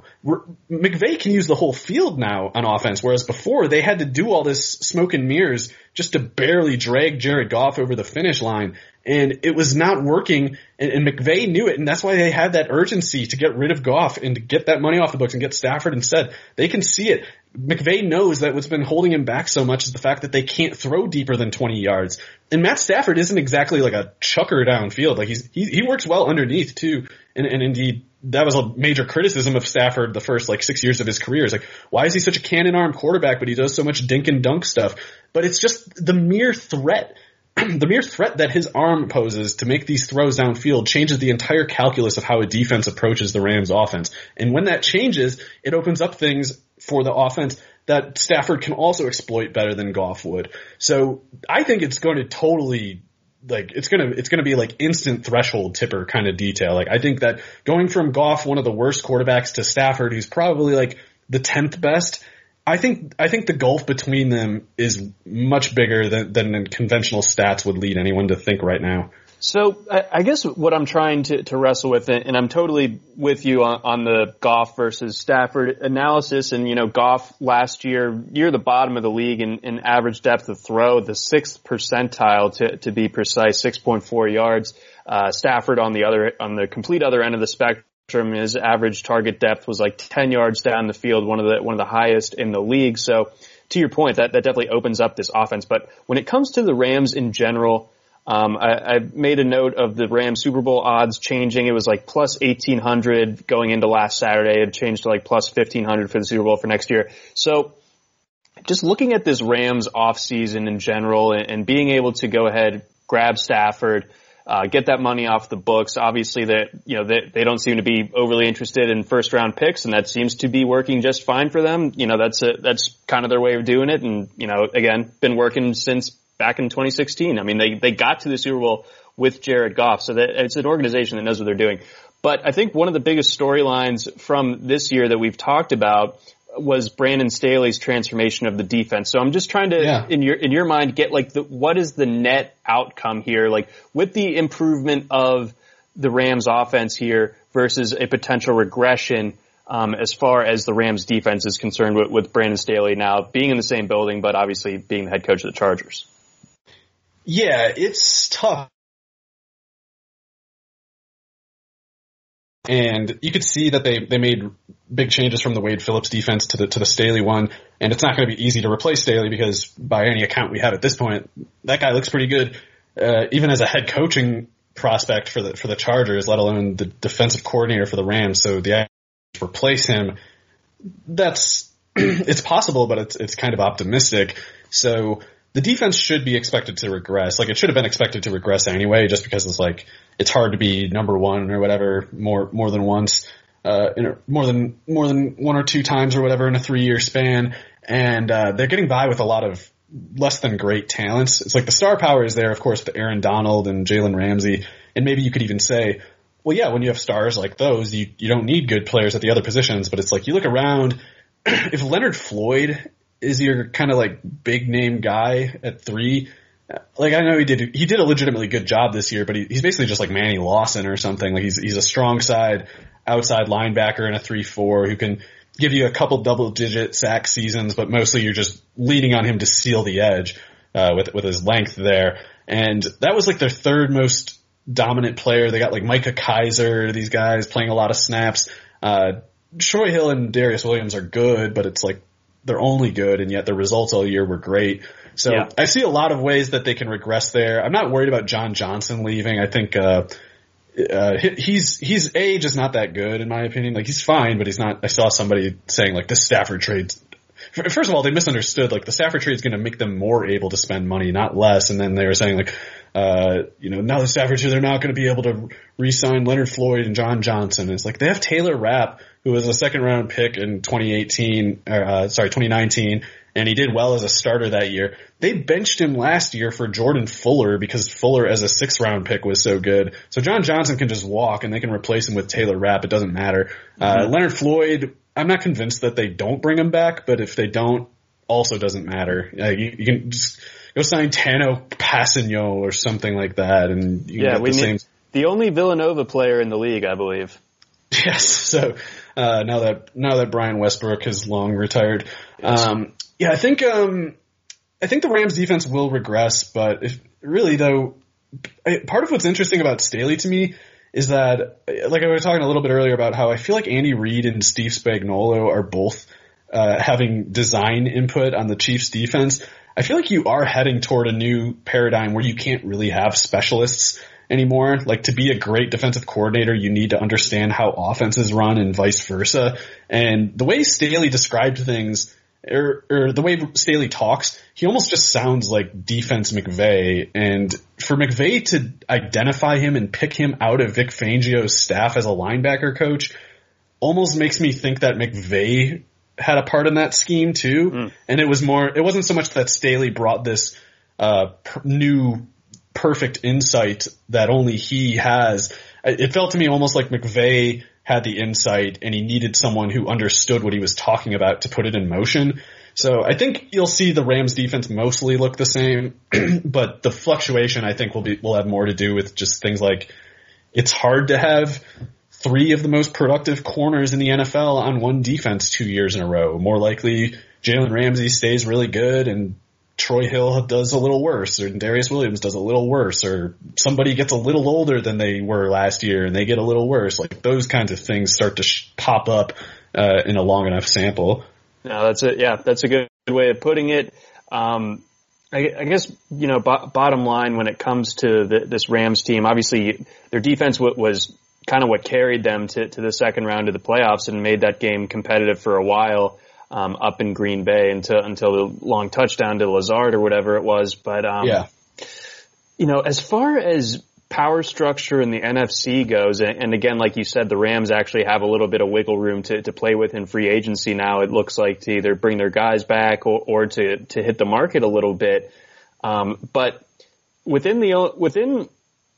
McVay can use the whole field now on offense, whereas before they had to do all this smoke and mirrors just to barely drag Jared Goff over the finish line. And it was not working, and, and McVay knew it, and that's why they had that urgency to get rid of Goff and to get that money off the books and get Stafford instead. They can see it. McVay knows that what's been holding him back so much is the fact that they can't throw deeper than twenty yards. And Matt Stafford isn't exactly like a chucker downfield. Like he's he, he works well underneath too. And, and indeed, that was a major criticism of Stafford the first like six years of his career. It's like, why is he such a cannon arm quarterback, but he does so much dink and dunk stuff? But it's just the mere threat. The mere threat that his arm poses to make these throws downfield changes the entire calculus of how a defense approaches the Rams offense. And when that changes, it opens up things for the offense that Stafford can also exploit better than Goff would. So I think it's going to totally, like, it's going to, it's going to be like instant threshold tipper kind of detail. Like, I think that going from Goff, one of the worst quarterbacks, to Stafford, who's probably like the tenth best, I think I think the gulf between them is much bigger than, than conventional stats would lead anyone to think right now. So I, I guess what I'm trying to, to wrestle with, and I'm totally with you on, on the Goff versus Stafford analysis. And, you know, Goff last year, near the bottom of the league in, in average depth of throw, the sixth percentile to, to be precise, six point four yards. Uh, Stafford on the other, on the complete other end of the spectrum, his average target depth was like ten yards down the field, one of the one of the highest in the league. So to your point, that, that definitely opens up this offense. But when it comes to the Rams in general, um, I, I made a note of the Rams Super Bowl odds changing. It was like plus eighteen hundred going into last Saturday. It changed to like plus fifteen hundred for the Super Bowl for next year. So just looking at this Rams offseason in general and, and being able to go ahead, grab Stafford, Uh, get that money off the books. Obviously that, you know, they, they don't seem to be overly interested in first round picks, and that seems to be working just fine for them. You know, that's a, that's kind of their way of doing it. And, you know, again, been working since back in twenty sixteen. I mean, they, they got to the Super Bowl with Jared Goff. So that it's an organization that knows what they're doing. But I think one of the biggest storylines from this year that we've talked about was Brandon Staley's transformation of the defense. So I'm just trying to, yeah. in your, in your mind, get like the, what is the net outcome here? Like with the improvement of the Rams offense here versus a potential regression, um, as far as the Rams defense is concerned with, with Brandon Staley now being in the same building, but obviously being the head coach of the Chargers. Yeah, it's tough. And you could see that they, they made big changes from the Wade Phillips defense to the to the Staley one, and it's not going to be easy to replace Staley because by any account we have at this point, that guy looks pretty good, uh, even as a head coaching prospect for the for the Chargers, let alone the defensive coordinator for the Rams. So the idea to replace him, that's it's possible, but it's it's kind of optimistic. So the defense should be expected to regress. Like, it should have been expected to regress anyway, just because it's like it's hard to be number one or whatever more more than once, uh, in a, more than more than one or two times or whatever in a three year span. And uh, they're getting by with a lot of less than great talents. It's like the star power is there, of course, with Aaron Donald and Jalen Ramsey, and maybe you could even say, well, yeah, when you have stars like those, you you don't need good players at the other positions. But it's like you look around, if Leonard Floyd is your kind of like big name guy at three, like I know he did he did a legitimately good job this year, but he, he's basically just like Manny Lawson or something. Like he's he's a strong side outside linebacker in a three four who can give you a couple double digit sack seasons, but mostly you're just leaning on him to seal the edge uh, with with his length there. And that was like their third most dominant player. They got like Micah Kaiser, these guys playing a lot of snaps. Uh, Troy Hill and Darius Williams are good, but it's like they're only good, and yet the results all year were great. So yeah. I see a lot of ways that they can regress there. I'm not worried about John Johnson leaving. I think uh, uh, he's he's age is not that good in my opinion. Like he's fine, but he's not. I saw somebody saying like the Stafford trade. First of all, they misunderstood. Like the Stafford trade is going to make them more able to spend money, not less. And then they were saying like, uh, you know, now the Stafford trade, they're not going to be able to re-sign Leonard Floyd and John Johnson. It's like they have Taylor Rapp, who was a second round pick in twenty eighteen, uh, sorry, twenty nineteen, and he did well as a starter that year. They benched him last year for Jordan Fuller because Fuller as a sixth round pick was so good. So John Johnson can just walk and they can replace him with Taylor Rapp. It doesn't matter. Mm-hmm. Uh, Leonard Floyd, I'm not convinced that they don't bring him back, but if they don't, also doesn't matter. Uh, you, you can just go sign Tano Passigno or something like that, and you can yeah, get we the need same. The only Villanova player in the league, I believe. Yes. So uh, now that now that Brian Westbrook has long retired, um, yeah, I think um, I think the Rams defense will regress, but if, really though, part of what's interesting about Staley to me is that, like I was talking a little bit earlier about how I feel like Andy Reid and Steve Spagnuolo are both uh, having design input on the Chiefs defense. I feel like you are heading toward a new paradigm where you can't really have specialists anymore. Like to be a great defensive coordinator, you need to understand how offenses run and vice versa. And the way Staley described things, or, or the way Staley talks, he almost just sounds like defense McVay. And for McVay to identify him and pick him out of Vic Fangio's staff as a linebacker coach almost makes me think that McVay had a part in that scheme too. Mm. And it was more, it wasn't so much that Staley brought this uh per- new perfect insight that only he has. It felt to me almost like McVay had the insight and he needed someone who understood what he was talking about to put it in motion. So I think you'll see the Rams defense mostly look the same, but the fluctuation I think will be, will have more to do with just things like it's hard to have three of the most productive corners in the N F L on one defense two years in a row. More likely Jalen Ramsey stays really good and Troy Hill does a little worse, or Darius Williams does a little worse, or somebody gets a little older than they were last year and they get a little worse. Like those kinds of things start to sh- pop up uh, in a long enough sample. No, that's a yeah, that's a good way of putting it. Um, I, I guess you know, bo- bottom line when it comes to the, this Rams team, obviously their defense w- was kind of what carried them to, to the second round of the playoffs and made that game competitive for a while. Um, up in Green Bay until until the long touchdown to Lazard or whatever it was. But um, yeah, you know, as far as power structure in the N F C goes, and, and again, like you said, the Rams actually have a little bit of wiggle room to, to play with in free agency now. It looks like to either bring their guys back or, or to to hit the market a little bit. Um, but within the within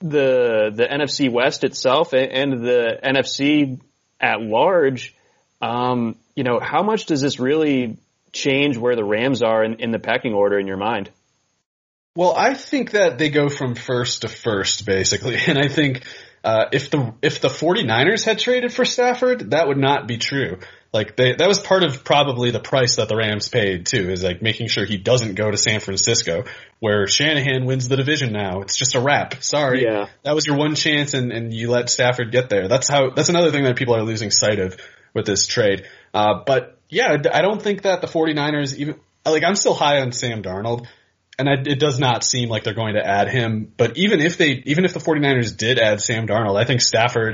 the the N F C West itself and, and the N F C at large. Um, you know, how much does this really change where the Rams are in, in the pecking order in your mind? Well, I think that they go from first to first, basically. And I think uh, if the if the 49ers had traded for Stafford, that would not be true. Like they, that was part of probably the price that the Rams paid too, is like making sure he doesn't go to San Francisco, where Shanahan wins the division now. It's just a wrap. Sorry, yeah. That was your one chance, and, and you let Stafford get there. That's how. That's another thing that people are losing sight of with this trade. Uh, but yeah, I don't think that the 49ers even, like I'm still high on Sam Darnold, and I, it does not seem like they're going to add him. But even if they, even if the 49ers did add Sam Darnold, I think Stafford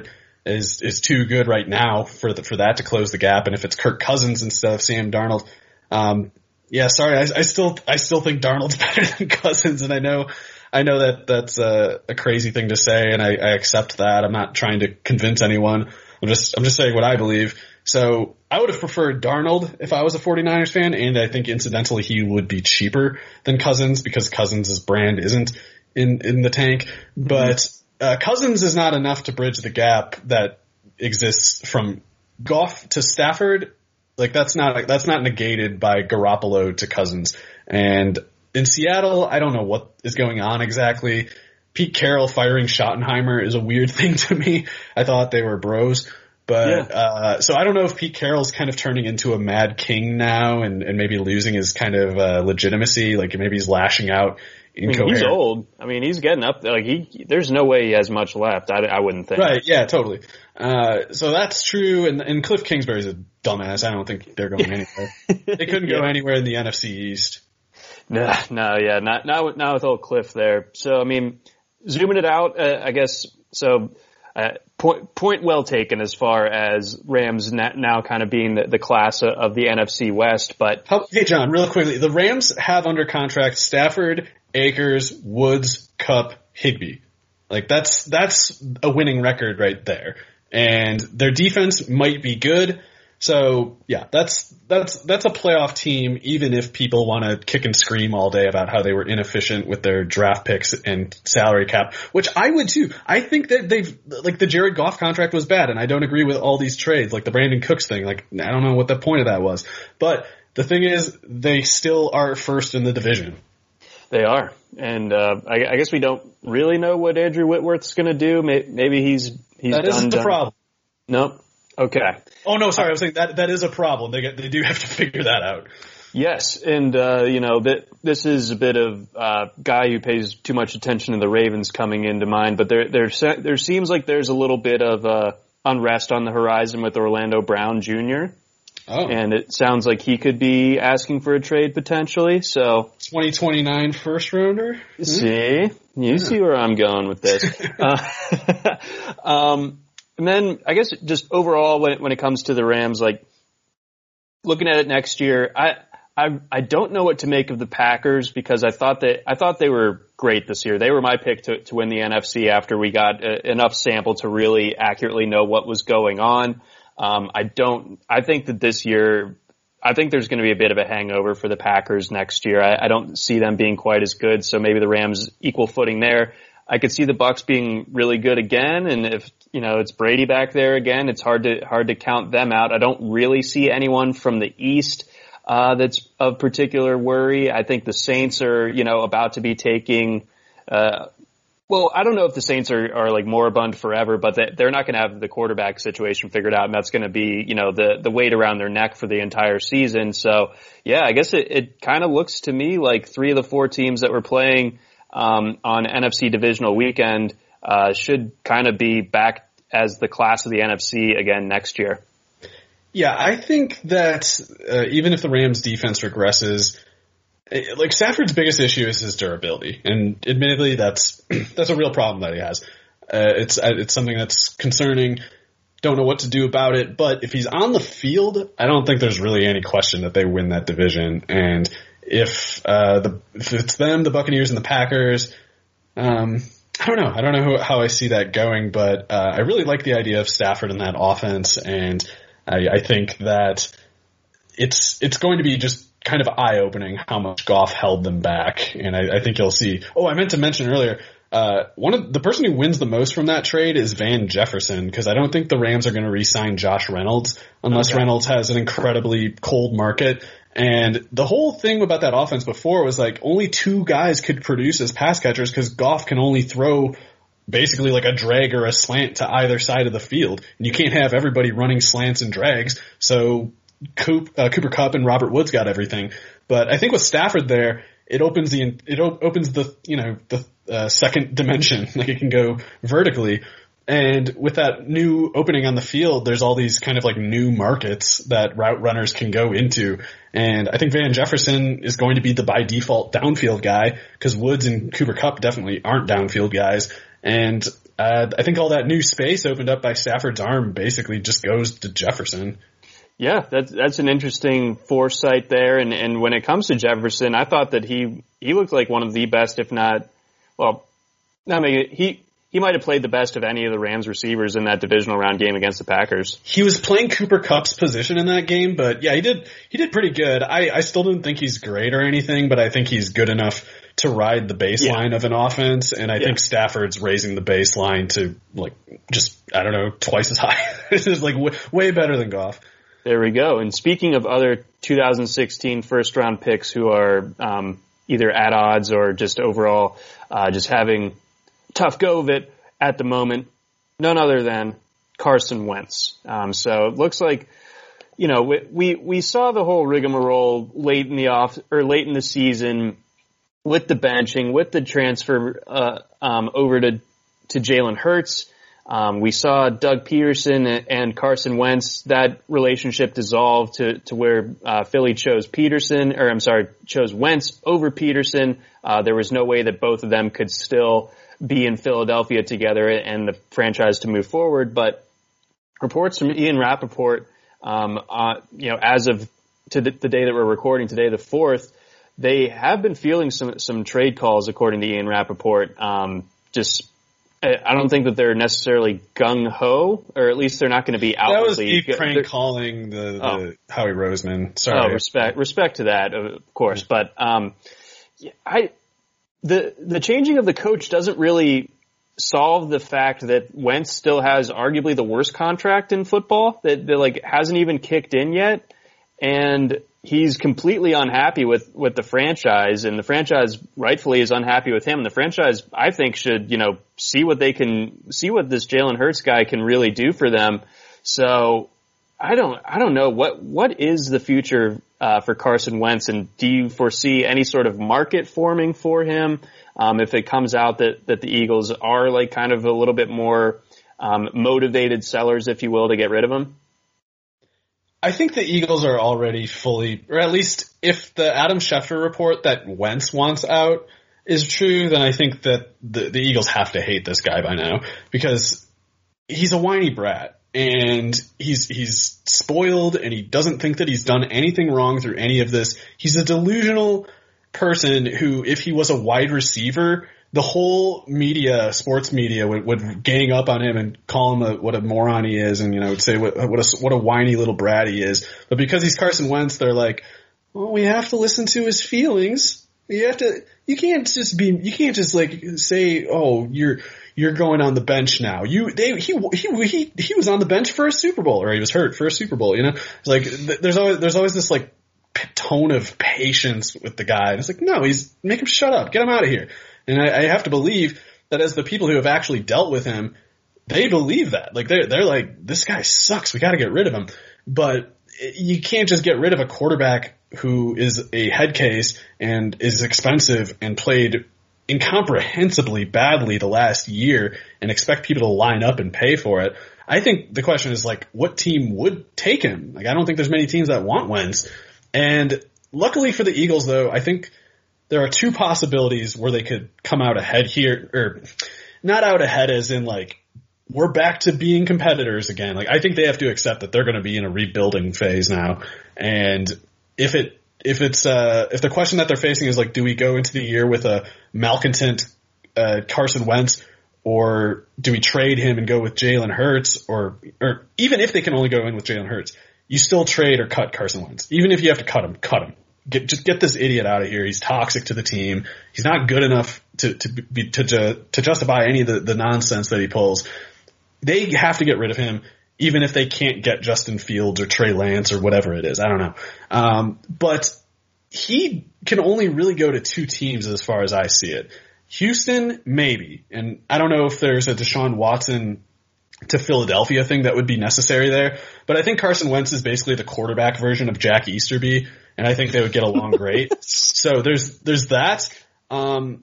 is is too good right now for the, for that to close the gap. And if it's Kirk Cousins instead of Sam Darnold, um, yeah, sorry, I, I still I still think Darnold's better than Cousins, and I know I know that that's a, a crazy thing to say, and I, I accept that. I'm not trying to convince anyone. I'm just I'm just saying what I believe. So I would have preferred Darnold if I was a 49ers fan, and I think incidentally he would be cheaper than Cousins because Cousins' brand isn't in, in the tank. But uh, Cousins is not enough to bridge the gap that exists from Goff to Stafford. Like that's not that's not negated by Garoppolo to Cousins. And in Seattle, I don't know what is going on exactly. Pete Carroll firing Schottenheimer is a weird thing to me. I thought they were bros. But, yeah. uh, so I don't know if Pete Carroll's kind of turning into a mad king now and, and maybe losing his kind of, uh, legitimacy. Like maybe he's lashing out incoherent. I mean, he's old. I mean, he's getting up there. Like he, there's no way he has much left. I, I wouldn't think. Right. Yeah, totally. Uh, so that's true. And, and Cliff Kingsbury's a dumbass. I don't think they're going anywhere. They couldn't yeah. go anywhere in the N F C East. No, no, yeah, not, not with, not with old Cliff there. So, I mean, zooming it out, uh, I guess, so, uh, point, point well taken as far as Rams now kind of being the, the class of the N F C West, but. How, hey, John, real quickly, the Rams have under contract Stafford, Akers, Woods, Kupp, Higbee. Like, that's, that's a winning record right there. And their defense might be good. So yeah, that's, that's, that's a playoff team, even if people want to kick and scream all day about how they were inefficient with their draft picks and salary cap, which I would too. I think that they've, like the Jared Goff contract was bad, and I don't agree with all these trades, like the Brandon Cooks thing. Like, I don't know what the point of that was. But the thing is, they still are first in the division. They are. And, uh, I, I guess we don't really know what Andrew Whitworth's going to do. Maybe he's, he's that done. That isn't the done. problem. Nope. Okay. Oh no, sorry. I was saying that that is a problem. They get, they do have to figure that out. Yes, and uh, you know that this is a bit of uh, guy who pays too much attention to the Ravens coming into mind, but there there there seems like there's a little bit of uh, unrest on the horizon with Orlando Brown Junior Oh. And it sounds like he could be asking for a trade potentially. So twenty twenty-nine first rounder. See, you yeah. see where I'm going with this. uh, um. And then I guess just overall when it, when it comes to the Rams, like looking at it next year, I, I, I don't know what to make of the Packers because I thought that, I thought they were great this year. They were my pick to, to win the N F C after we got a, enough sample to really accurately know what was going on. Um, I don't, I think that this year, I think there's going to be a bit of a hangover for the Packers next year. I, I don't see them being quite as good. So maybe the Rams equal footing there. I could see the Bucks being really good again, and if you know it's Brady back there again, it's hard to hard to count them out. I don't really see anyone from the East uh that's of particular worry. I think the Saints are you know about to be taking. Uh, well, I don't know if the Saints are are like moribund forever, but they, they're not going to have the quarterback situation figured out, and that's going to be you know the the weight around their neck for the entire season. So yeah, I guess it, it kind of looks to me like three of the four teams that were playing. Um, on N F C divisional weekend, uh, should kind of be back as the class of the N F C again next year. Yeah, I think that, uh, even if the Rams defense regresses, like Stafford's biggest issue is his durability. And admittedly, that's, that's a real problem that he has. Uh, it's, it's something that's concerning. Don't know what to do about it. But if he's on the field, I don't think there's really any question that they win that division. And If, uh, the, if it's them, the Buccaneers and the Packers, um, I don't know. I don't know who, how I see that going, but, uh, I really like the idea of Stafford in that offense. And I, I think that it's, it's going to be just kind of eye opening how much Goff held them back. And I, I think you'll see, oh, I meant to mention earlier, uh, one of the person who wins the most from that trade is Van Jefferson, because I don't think the Rams are going to re-sign Josh Reynolds unless okay. Reynolds has an incredibly cold market. And the whole thing about that offense before was like only two guys could produce as pass catchers because Goff can only throw basically like a drag or a slant to either side of the field. And you can't have everybody running slants and drags. So Coop, uh, Cooper Kupp and Robert Woods got everything. But I think with Stafford there, it opens the, it op- opens the, you know, the uh, second dimension. Like it can go vertically. And with that new opening on the field, there's all these kind of like new markets that route runners can go into. And I think Van Jefferson is going to be the by default downfield guy because Woods and Cooper Kupp definitely aren't downfield guys. And uh, I think all that new space opened up by Stafford's arm basically just goes to Jefferson. Yeah, that's that's an interesting foresight there. And, and when it comes to Jefferson, I thought that he he looked like one of the best, if not, well, I mean, he he might have played the best of any of the Rams receivers in that divisional round game against the Packers. He was playing Cooper Kupp's position in that game, but yeah, he did he did pretty good. I, I still don't think he's great or anything, but I think he's good enough to ride the baseline yeah. of an offense, and I yeah. think Stafford's raising the baseline to like just I don't know twice as high. This is like w- way better than Goff. There we go. And speaking of other two thousand sixteen first round picks who are um, either at odds or just overall uh, just having tough go of it at the moment, none other than Carson Wentz. Um, so it looks like, you know, we, we we saw the whole rigmarole late in the off or late in the season with the benching, with the transfer uh, um, over to to Jalen Hurts. Um, we saw Doug Peterson and Carson Wentz, that relationship dissolve to, to where, uh, Philly chose Peterson, or I'm sorry, chose Wentz over Peterson. Uh, there was no way that both of them could still be in Philadelphia together and the franchise to move forward. But reports from Ian Rappaport, um, uh, you know, as of to the, the day that we're recording today, the fourth, they have been fielding some, some trade calls according to Ian Rappaport. Um, just, I don't think that they're necessarily gung-ho, or at least they're not going to be outwardly. That was Steve prank calling the, the oh. Howie Roseman. Sorry. Oh, respect, respect to that, of course. But, um, I, the, the changing of the coach doesn't really solve the fact that Wentz still has arguably the worst contract in football that, that like hasn't even kicked in yet. And he's completely unhappy with, with the franchise, and the franchise rightfully is unhappy with him. And the franchise, I think, should, you know, see what they can, see what this Jalen Hurts guy can really do for them. So I don't, I don't know what, what is the future, uh, for Carson Wentz, and do you foresee any sort of market forming for him? Um, if it comes out that, that the Eagles are like kind of a little bit more, um, motivated sellers, if you will, to get rid of him? I think the Eagles are already fully, or at least if the Adam Schefter report that Wentz wants out is true, then I think that the, the Eagles have to hate this guy by now, because he's a whiny brat and he's, he's spoiled and he doesn't think that he's done anything wrong through any of this. He's a delusional person who, if he was a wide receiver, the whole media, sports media, would, would gang up on him and call him a, what a moron he is, and you know, would say what, what a what a whiny little brat he is. But because he's Carson Wentz, they're like, well, we have to listen to his feelings. You have to. You can't just be. You can't just like say, oh, you're you're going on the bench now. You they he he he he was on the bench for a Super Bowl, or he was hurt for a Super Bowl. You know, it's like there's always there's always this like tone of patience with the guy. And it's like, no, he's make him shut up, get him out of here. And I, I have to believe that as the people who have actually dealt with him, they believe that. Like they're they're like, this guy sucks. We got to get rid of him. But you can't just get rid of a quarterback who is a head case and is expensive and played incomprehensibly badly the last year and expect people to line up and pay for it. I think the question is like, what team would take him? Like, I don't think there's many teams that want Wentz. And luckily for the Eagles, though, I think there are two possibilities where they could come out ahead here, or not out ahead as in like, we're back to being competitors again. Like, I think they have to accept that they're going to be in a rebuilding phase now. And if it, if it's, uh, if the question that they're facing is like, do we go into the year with a malcontent, uh, Carson Wentz, or do we trade him and go with Jalen Hurts, or, or even if they can only go in with Jalen Hurts, you still trade or cut Carson Wentz. Even if you have to cut him, cut him. Get, just get this idiot out of here. He's toxic to the team. He's not good enough to, to be, to, to justify any of the, the nonsense that he pulls. They have to get rid of him, even if they can't get Justin Fields or Trey Lance or whatever it is. I don't know. Um, but he can only really go to two teams as far as I see it. Houston, maybe. And I don't know if there's a Deshaun Watson to Philadelphia thing that would be necessary there. But I think Carson Wentz is basically the quarterback version of Jack Easterby, and I think they would get along great. So there's there's that. Um,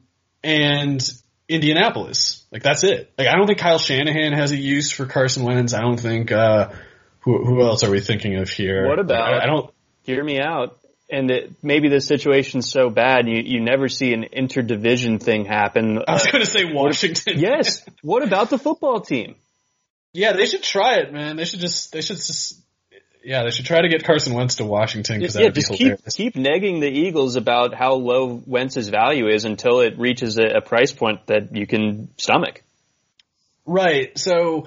and Indianapolis. Like, that's it. Like, I don't think Kyle Shanahan has a use for Carson Wentz. I don't think uh, – who, who else are we thinking of here? What about I, I don't – hear me out. and that maybe the situation's so bad you you never see an interdivision thing happen. I was uh, going to say Washington. Yes. What about the football team? Yeah, they should try it, man. They should just they should just yeah they should try to get Carson Wentz to Washington because yeah, that would just be keep hilarious. keep negging the Eagles about how low Wentz's value is until it reaches a, a price point that you can stomach. Right. So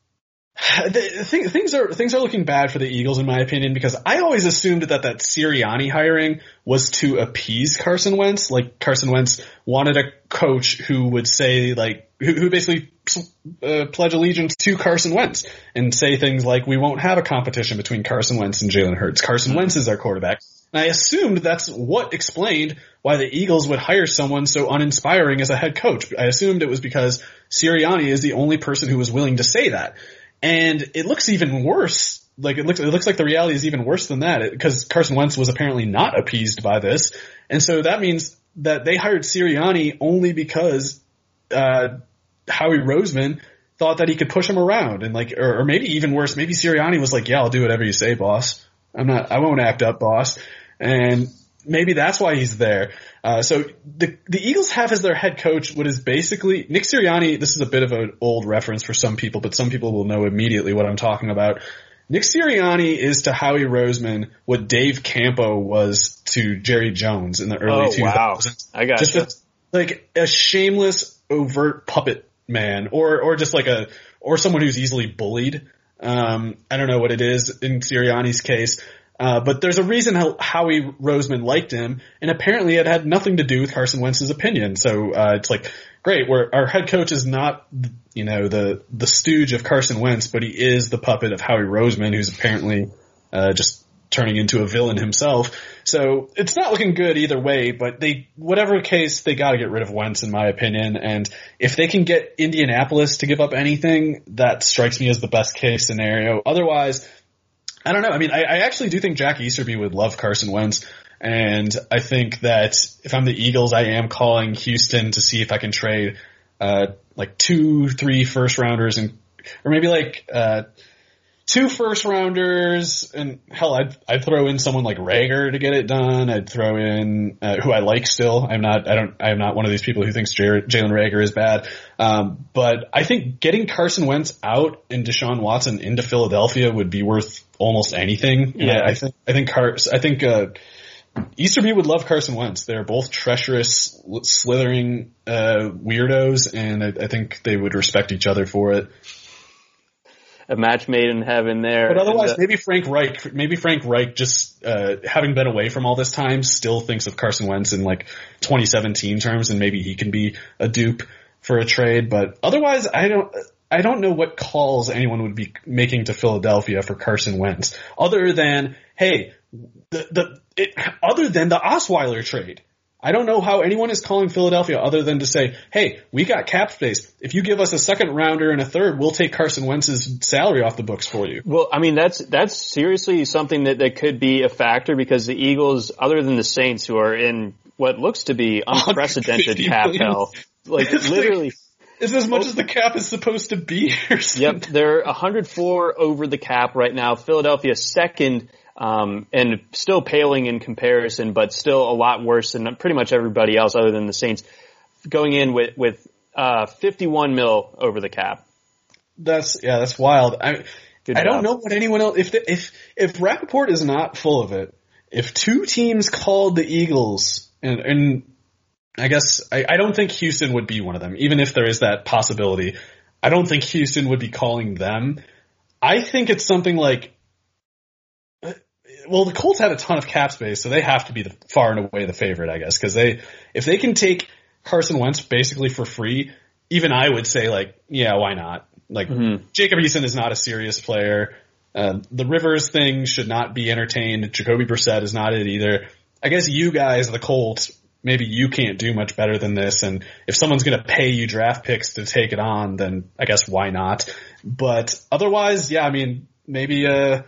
the, thing, things are things are looking bad for the Eagles in my opinion because I always assumed that that Sirianni hiring was to appease Carson Wentz. Like Carson Wentz wanted a coach who would say like who, who basically uh, pledge allegiance to Carson Wentz and say things like we won't have a competition between Carson Wentz and Jalen Hurts. Carson Wentz is our quarterback. And I assumed that's what explained why the Eagles would hire someone so uninspiring as a head coach. I assumed it was because Sirianni is the only person who was willing to say that. And it looks even worse. Like it looks, it looks like the reality is even worse than that because Carson Wentz was apparently not appeased by this. And so that means that they hired Sirianni only because, uh, Howie Roseman thought that he could push him around and like, or, or maybe even worse, maybe Sirianni was like, yeah, I'll do whatever you say, boss. I'm not, I won't act up, boss. And maybe that's why he's there. Uh, so the, the Eagles have as their head coach what is basically Nick Sirianni. This is a bit of an old reference for some people, but some people will know immediately what I'm talking about. Nick Sirianni is to Howie Roseman what Dave Campo was to Jerry Jones in the early oh, two thousands. Wow. I got just you. a, like a shameless, overt puppet man, or or just like a or someone who's easily bullied. Um, I don't know what it is in Sirianni's case. Uh, but there's a reason how Howie Roseman liked him, and apparently it had nothing to do with Carson Wentz's opinion. So uh, it's like, great, we're, our head coach is not, you know, the the stooge of Carson Wentz, but he is the puppet of Howie Roseman, who's apparently uh, just turning into a villain himself. So it's not looking good either way. But they, whatever case, they got to get rid of Wentz, in my opinion. And if they can get Indianapolis to give up anything, that strikes me as the best case scenario. Otherwise, I don't know. I mean, I, I actually do think Jack Easterby would love Carson Wentz, and I think that if I'm the Eagles, I am calling Houston to see if I can trade uh like two, three first rounders, and or maybe like uh two first rounders, and hell, I'd I'd throw in someone like Rager to get it done. I'd throw in uh, who I like still. I'm not I don't I'm not one of these people who thinks Jalen Rager is bad. Um, but I think getting Carson Wentz out and Deshaun Watson into Philadelphia would be worth almost anything. Yeah, I, I think I think Car- I think uh, Easterby would love Carson Wentz. They're both treacherous, slithering uh, weirdos, and I, I think they would respect each other for it. A match made in heaven there. But otherwise, and, uh, maybe Frank Reich, maybe Frank Reich just, uh, having been away from all this time, still thinks of Carson Wentz in like twenty seventeen terms, and maybe he can be a dupe for a trade. But otherwise, I don't, I don't know what calls anyone would be making to Philadelphia for Carson Wentz, other than, hey, the, the, it, other than the Osweiler trade. I don't know how anyone is calling Philadelphia other than to say, hey, we got cap space. If you give us a second rounder and a third, we'll take Carson Wentz's salary off the books for you. Well, I mean, that's, that's seriously something that, that could be a factor because the Eagles, other than the Saints, who are in what looks to be unprecedented cap hell, like it's literally. Like, it's as much as the cap is supposed to be or something. Yep, they're one hundred four over the cap right now. Philadelphia second. Um, and still paling in comparison, but still a lot worse than pretty much everybody else other than the Saints going in with, with, uh, fifty-one mil over the cap. That's, yeah, that's wild. I, Good I job. don't know what anyone else, if, the, if, if Rappaport is not full of it, if two teams called the Eagles, and, and I guess, I, I don't think Houston would be one of them, even if there is that possibility. I don't think Houston would be calling them. I think it's something like, well, the Colts had a ton of cap space, so they have to be the far and away the favorite, I guess, because they, if they can take Carson Wentz basically for free, even I would say like, yeah, why not? Like, mm-hmm. Jacob Eason is not a serious player. Uh, the Rivers thing should not be entertained. Jacoby Brissett is not it either. I guess you guys, the Colts, maybe you can't do much better than this, and if someone's going to pay you draft picks to take it on, then I guess why not? But otherwise, yeah, I mean, maybe, uh,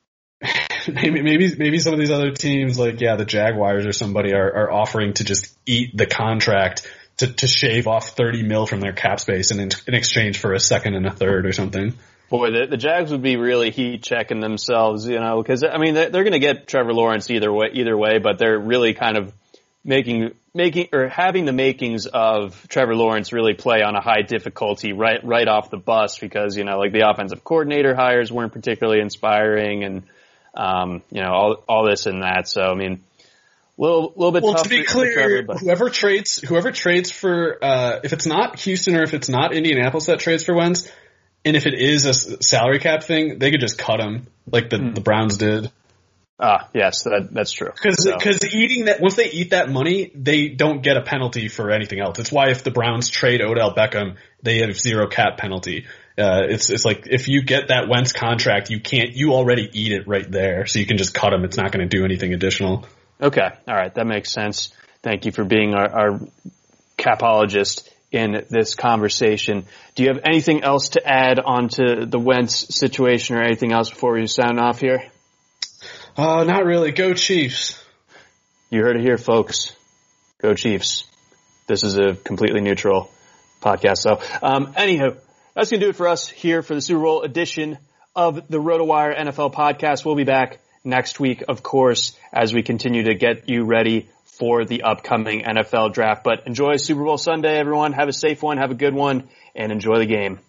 Maybe, maybe, maybe some of these other teams, like yeah, the Jaguars or somebody, are, are offering to just eat the contract to, to shave off thirty mil from their cap space in in exchange for a second and a third or something. Boy, the, the Jags would be really heat checking themselves, you know, because I mean they're, they're going to get Trevor Lawrence either way, either way, but they're really kind of making making or having the makings of Trevor Lawrence really play on a high difficulty right right off the bus because you know like the offensive coordinator hires weren't particularly inspiring and um, you know all all this and that. So I mean. Little, little bit. Well, tough to be for, clear, for Trevor, but. whoever trades, whoever trades for, uh, if it's not Houston or if it's not Indianapolis that trades for Wentz, and if it is a salary cap thing, they could just cut him like the, mm. the Browns did. Ah, yes, that, that's true. Because so. because eating that once they eat that money, they don't get a penalty for anything else. It's why if the Browns trade Odell Beckham, they have zero cap penalty. Uh, it's it's like if you get that Wentz contract, you can't you already eat it right there, so you can just cut him. It's not going to do anything additional. Okay. All right. That makes sense. Thank you for being our, our capologist in this conversation. Do you have anything else to add onto the Wentz situation or anything else before we sign off here? Uh, not really. Go Chiefs. You heard it here, folks. Go Chiefs. This is a completely neutral podcast. So, um, anyhow, that's going to do it for us here for the Super Bowl edition of the RotoWire N F L podcast. We'll be back next week, of course, as we continue to get you ready for the upcoming N F L draft. But enjoy Super Bowl Sunday, everyone. Have a safe one, have a good one, and enjoy the game.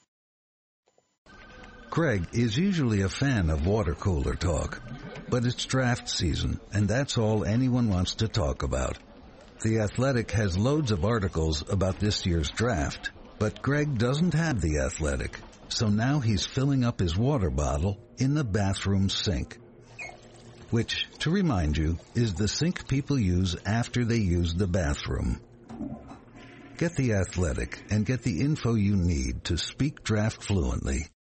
Greg is usually a fan of water cooler talk, but it's draft season, and that's all anyone wants to talk about. The Athletic has loads of articles about this year's draft, but Greg doesn't have The Athletic, so now he's filling up his water bottle in the bathroom sink. Which, to remind you, is the sink people use after they use the bathroom. Get The Athletic and get the info you need to speak draft fluently.